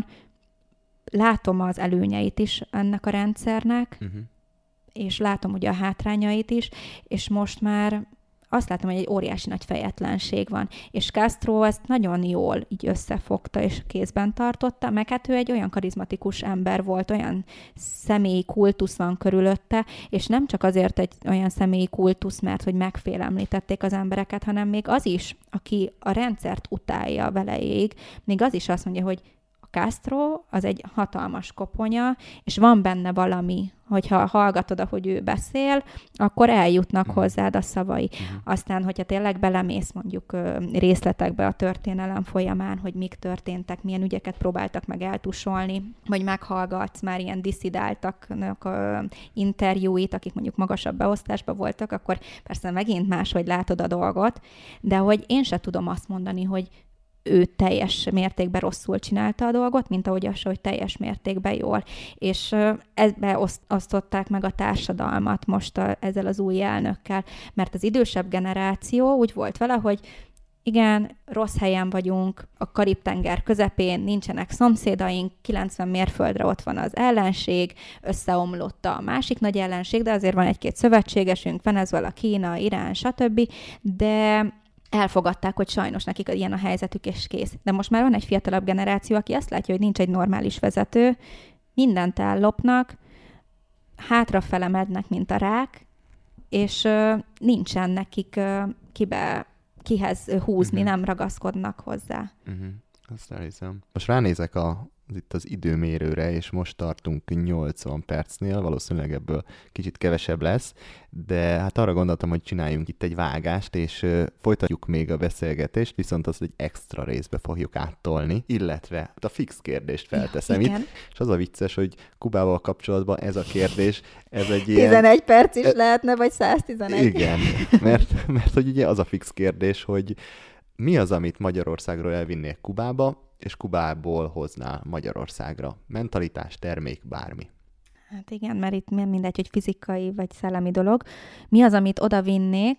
látom az előnyeit is ennek a rendszernek, uh-huh. és látom ugye a hátrányait is, és most már azt látom, hogy egy óriási nagy fejetlenség van. És Castro ezt nagyon jól így összefogta és kézben tartotta, meg hát ő egy olyan karizmatikus ember volt, olyan személyi kultusz van körülötte, és nem csak azért egy olyan személyi kultusz, mert hogy megfélemlítették az embereket, hanem még az is, aki a rendszert utálja veleig, még az is azt mondja, hogy Castro az egy hatalmas koponya, és van benne valami, hogyha hallgatod, ahogy ő beszél, akkor eljutnak uh-huh. hozzád a szavai. Uh-huh. Aztán, hogyha tényleg belemész mondjuk részletekbe a történelem folyamán, hogy mik történtek, milyen ügyeket próbáltak meg eltusolni, vagy meghallgatsz már ilyen disszidáltaknak a interjúit, akik mondjuk magasabb beosztásban voltak, akkor persze megint máshogy látod a dolgot, de hogy én se tudom azt mondani, hogy ő teljes mértékben rosszul csinálta a dolgot, mint ahogy az, hogy teljes mértékben jól. És ebbe oszt, osztották meg a társadalmat most a, ezzel az új elnökkel, mert az idősebb generáció úgy volt vele, hogy igen, rossz helyen vagyunk, a Karib-tenger közepén, nincsenek szomszédaink, kilencven mérföldre ott van az ellenség, összeomlott a másik nagy ellenség, de azért van egy-két szövetségesünk, Venezuela, Kína, Irán, stb., de elfogadták, hogy sajnos nekik ilyen a helyzetük, és kész. De most már van egy fiatalabb generáció, aki azt látja, hogy nincs egy normális vezető, mindent ellopnak, hátrafele mednek, mint a rák, és uh, nincsen nekik uh, kibe, kihez húzni, uh-huh. nem ragaszkodnak hozzá. Uh-huh. Azt elhiszem. Most ránézek a az itt az időmérőre, és most tartunk nyolcvan percnél, valószínűleg ebből kicsit kevesebb lesz, de hát arra gondoltam, hogy csináljunk itt egy vágást, és uh, folytatjuk még a beszélgetést, viszont azt egy extra részbe fogjuk áttolni, illetve a fix kérdést felteszem ja, itt, és az a vicces, hogy Kubával kapcsolatban ez a kérdés, ez egy ilyen... tizenegy perc is e... lehetne, vagy száztizenegy. Igen, mert, mert hogy ugye az a fix kérdés, hogy mi az, amit Magyarországról elvinnél Kubába, és Kubából hoznál Magyarországra? Mentalitás, termék, bármi. Hát igen, mert itt mindegy, hogy fizikai vagy szellemi dolog. Mi az, amit oda vinnék?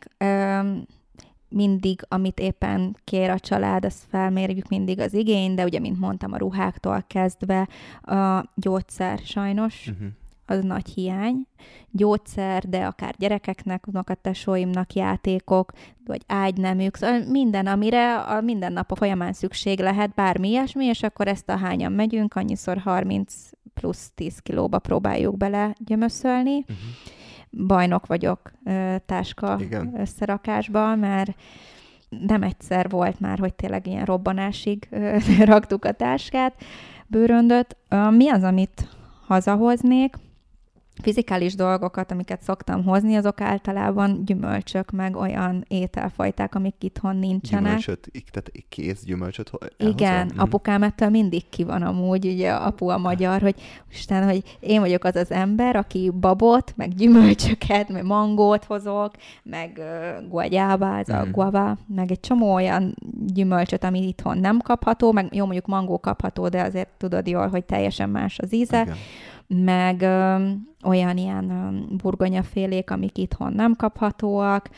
Mindig, amit éppen kér a család, azt felmérjük mindig az igény, de ugye, mint mondtam, a ruháktól kezdve a gyógyszer sajnos, uh-huh. az nagy hiány. Gyógyszer, de akár gyerekeknek, unokatesóimnak játékok, vagy ágynemük, szóval minden, amire a mindennapok folyamán szükség lehet, bármi ilyesmi, és akkor ezt a hányan megyünk, annyiszor harminc plusz tíz kilóba próbáljuk bele gyömöszölni. Uh-huh. Bajnok vagyok táska Igen. összerakásban, mert nem egyszer volt már, hogy tényleg ilyen robbanásig raktuk a táskát, bőröndöt. Mi az, amit hazahoznék? Fizikális dolgokat, amiket szoktam hozni, azok általában gyümölcsök, meg olyan ételfajták, amik itthon nincsenek. Gyümölcsöt, tehát kész gyümölcsöt elhozom? Igen, mm. apukám ettől mindig ki van amúgy, ugye apu a magyar, hogy Isten, hogy én vagyok az az ember, aki babot, meg gyümölcsöket, meg mangót hozok, meg uh, guayaba, ez mm. a guava, meg egy csomó olyan gyümölcsöt, ami itthon nem kapható, meg jó, mondjuk mangó kapható, de azért tudod jól, hogy teljesen más az íze. Igen. Meg ö, olyan ilyen ö, burgonyafélék, amik itthon nem kaphatóak,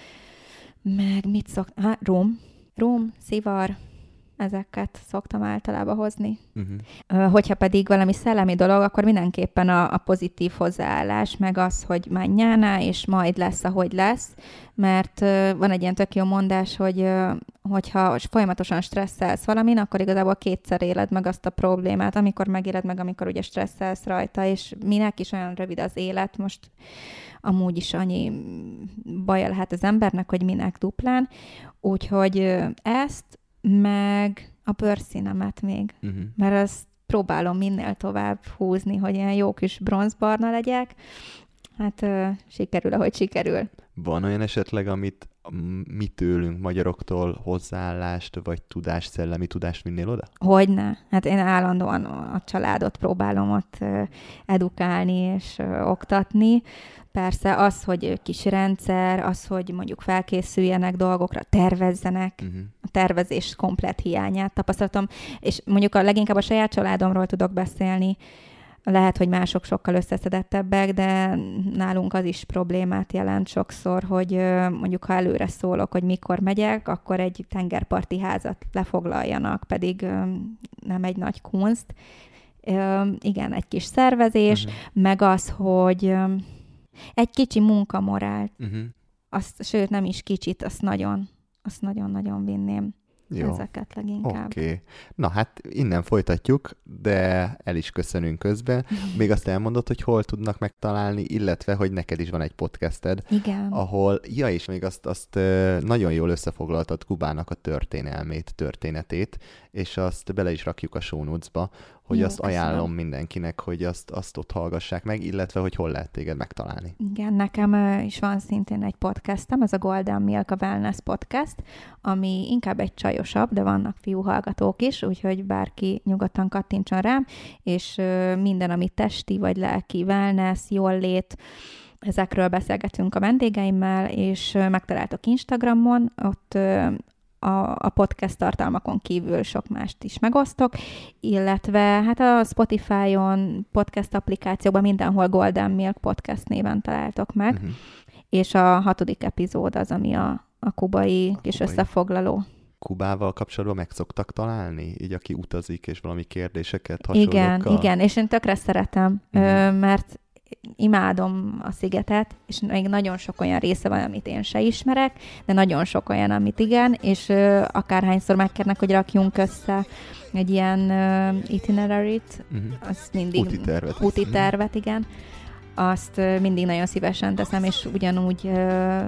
meg mit szoktam, hát rum, rum, szivar, ezeket szoktam általában hozni. Uh-huh. Ö, hogyha pedig valami szellemi dolog, akkor mindenképpen a, a pozitív hozzáállás, meg az, hogy manjána, és majd lesz, ahogy lesz, mert ö, van egy ilyen tök jó mondás, hogy ö, hogyha folyamatosan stresszelsz valamin, akkor igazából kétszer éled meg azt a problémát, amikor megéled meg, amikor ugye stresszelsz rajta, és minek is olyan rövid az élet, most amúgy is annyi baja lehet az embernek, hogy minek duplán. Úgyhogy ezt, meg a bőrszínemet még, uh-huh. mert azt próbálom minél tovább húzni, hogy ilyen jó kis bronzbarna legyek. Hát uh, sikerül, ahogy sikerül. Van olyan esetleg, amit mi tőlünk, magyaroktól hozzáállást, vagy tudást, szellemi tudást vinnél oda? Hogyne. Hát én állandóan a családot próbálom ott uh, edukálni és uh, oktatni. Persze az, hogy kis rendszer, az, hogy mondjuk felkészüljenek dolgokra, tervezzenek, uh-huh. a tervezés komplett hiányát tapasztalatom, és mondjuk a leginkább a saját családomról tudok beszélni. Lehet, hogy mások sokkal összeszedettebbek, de nálunk az is problémát jelent sokszor, hogy mondjuk ha előre szólok, hogy mikor megyek, akkor egy tengerparti házat lefoglaljanak, pedig nem egy nagy kunst. Igen, egy kis szervezés, uh-huh. meg az, hogy egy kicsi munkamorált, uh-huh. azt, sőt nem is kicsit, azt nagyon, azt nagyon-nagyon vinném. Jó. Ezeket leginkább. Oké. Okay. Na hát innen folytatjuk, de el is köszönünk közben. Még azt elmondod, hogy hol tudnak megtalálni, illetve, hogy neked is van egy podcasted. Igen. Ahol, ja, és még azt, azt nagyon jól összefoglaltad Kubának a történelmét, történetét, és azt bele is rakjuk a show notes-ba, hogy Jó, azt köszönöm. Ajánlom mindenkinek, hogy azt, azt ott hallgassák meg, illetve, hogy hol lehet téged megtalálni. Igen, nekem is van szintén egy podcastem, ez a Golden Milk, a Wellness Podcast, ami inkább egy csajosabb, de vannak fiú hallgatók is, úgyhogy bárki nyugodtan kattintson rám, és minden, ami testi vagy lelki wellness, jól lét, ezekről beszélgetünk a vendégeimmel, és megtaláltok Instagramon, ott A, a podcast tartalmakon kívül sok mást is megosztok, illetve hát a Spotify-on, podcast applikációban mindenhol Golden Milk Podcast néven találtok meg, uh-huh. és a hatodik epizód az, ami a, a kubai a kis kubai. összefoglaló. Kubával kapcsolatban meg szoktak találni? Így aki utazik, és valami kérdéseket hasonlókkal? Igen, igen, és én tökre szeretem, uh-huh. mert imádom a szigetet, és még nagyon sok olyan része van, amit én se ismerek, de nagyon sok olyan, amit igen, és uh, akárhányszor megkérnek, hogy rakjunk össze egy ilyen uh, itinerary-t, uh-huh. azt mindig... Úti tervet. Úti tervet, igen. Azt uh, mindig nagyon szívesen teszem, és ugyanúgy uh,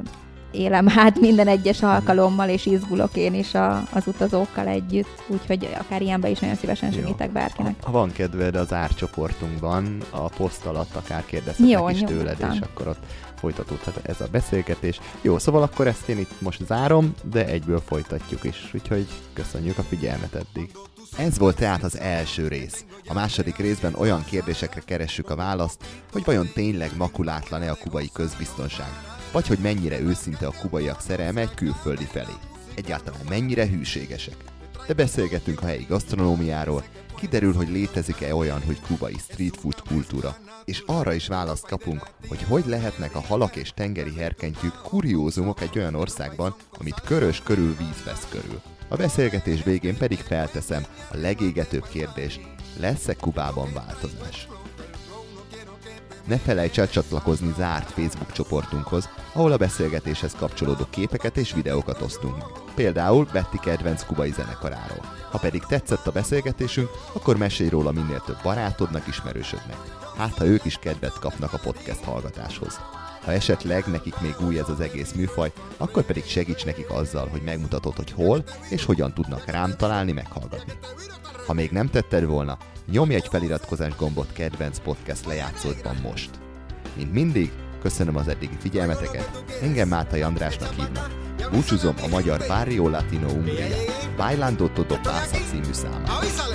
élem át minden egyes alkalommal, és izgulok én is a, az utazókkal együtt, úgyhogy akár ilyenben is nagyon szívesen segítek Jó. bárkinek. Ha, ha van kedved, az árcsoportunkban a poszt alatt akár kérdezhetnek is tőled, és akkor ott folytatódhat ez a beszélgetés. Jó, szóval akkor ezt én itt most zárom, de egyből folytatjuk is, úgyhogy köszönjük a figyelmet eddig. Ez volt tehát az első rész. A második részben olyan kérdésekre keressük a választ, hogy vajon tényleg makulátlan-e a kubai közbiztonság, vagy hogy mennyire őszinte a kubaiak szerelme egy külföldi felé. Egyáltalán mennyire hűségesek. De beszélgetünk a helyi gasztronómiáról, kiderül, hogy létezik-e olyan, hogy kubai street food kultúra, és arra is választ kapunk, hogy hogy lehetnek a halak és tengeri herkentyűk kuriózumok egy olyan országban, amit körös körül víz vesz körül. A beszélgetés végén pedig felteszem a legégetőbb kérdést, lesz-e Kubában változás? Ne felejts el csatlakozni zárt Facebook csoportunkhoz, ahol a beszélgetéshez kapcsolódó képeket és videókat osztunk. Például Betty kedvenc kubai zenekaráról. Ha pedig tetszett a beszélgetésünk, akkor mesélj róla minél több barátodnak, ismerősödnek. Hát, ha ők is kedvet kapnak a podcast hallgatáshoz. Ha esetleg nekik még új ez az egész műfaj, akkor pedig segíts nekik azzal, hogy megmutatod, hogy hol és hogyan tudnak rám találni, meghallgatni. Ha még nem tetted volna, nyomj egy feliratkozás gombot kedvenc podcast lejátszódban most. Mint mindig, köszönöm az eddigi figyelmeteket, engem Mátai Andrásnak hívnak. Búcsúzom a magyar Barrio Latino Umbria, Bailando Todo Pasa című számát.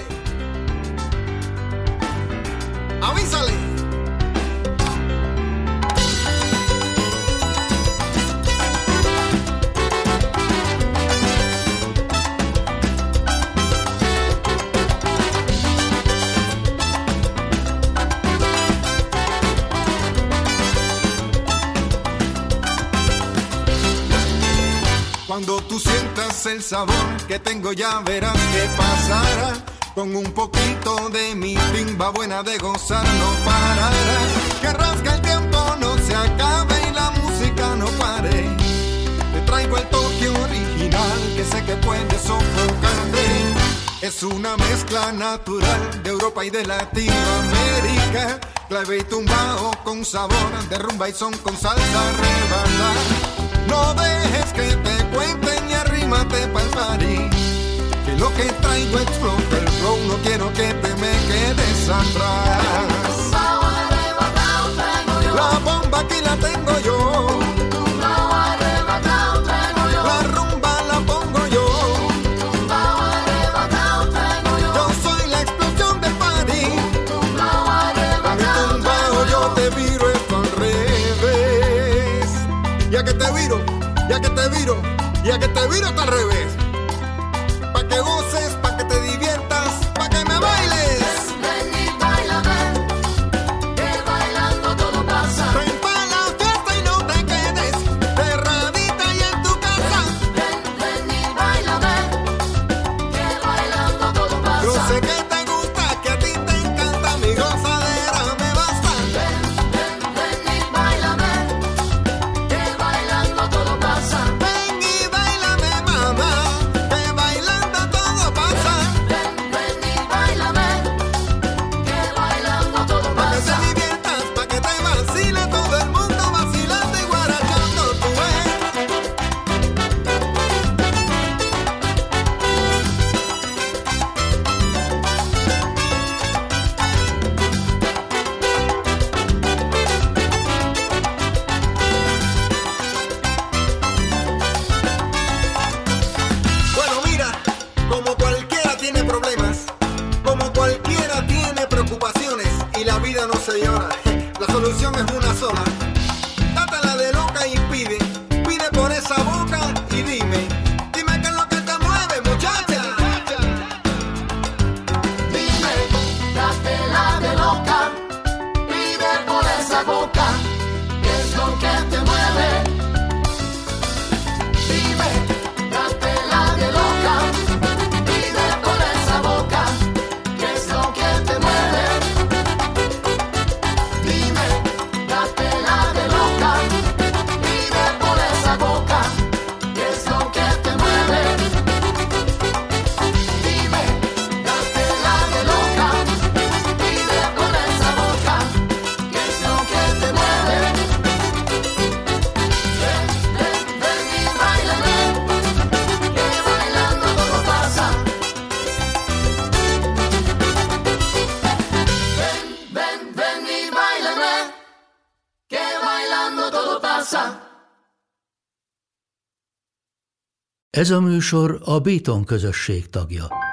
Cuando tú sientas el sabor que tengo ya verás que pasará. Con un poquito de mi timba buena de gozar no pararás. Querrás que el tiempo no se acabe y la música no pare. Te traigo el toque original que sé que puede sofocarte. Es una mezcla natural de Europa y de Latinoamérica. Clave y tumbao con sabor de rumba y son con salsa rebandar. No dejes que te cuenten y arrímate pa'l party, que lo que traigo explota el flow, no quiero que te me quedes atrás. La bomba aquí la tengo yo, la rumba la pongo yo, yo soy la explosión del party, con mi tumbao yo te viro esto al revés, ya que te viro, ya que te viro, ya que te viro hasta al revés. Pa' que goces, pa' que te diviertas, pa' que me bailes. Ven, ven y bailame, que bailando todo pasa. Ven pa' la fiesta y no te quedes cerradita y en tu casa. Ven, ven y bailame, que bailando todo pasa. Yo sé que te gusta, que a ti te encanta, mi gozadera me basta. Ven, ven, ven y bailame, que bailando todo pasa. Ven y bailame, mamá, que bailando todo pasa. Ven, ven y bailame, que bailando todo Pa' que te pasa. diviertas, pa' que te vacile todo el mundo vacilando y guarachando tú ves. Bueno, mira, como cualquiera tiene problemas, como cualquiera tiene preocupaciones y la vida no se llora, la solución es una sola. Dátela de loca y pide, pide por esa boca y dime, dime qué es lo que te mueve, muchacha. Dime, date la de loca, pide por esa boca, que es lo que te mueve. Dime, date la de loca, pide por esa boca, que es lo que te mueve. Dime, date la Ez a műsor a Béton közösség tagja.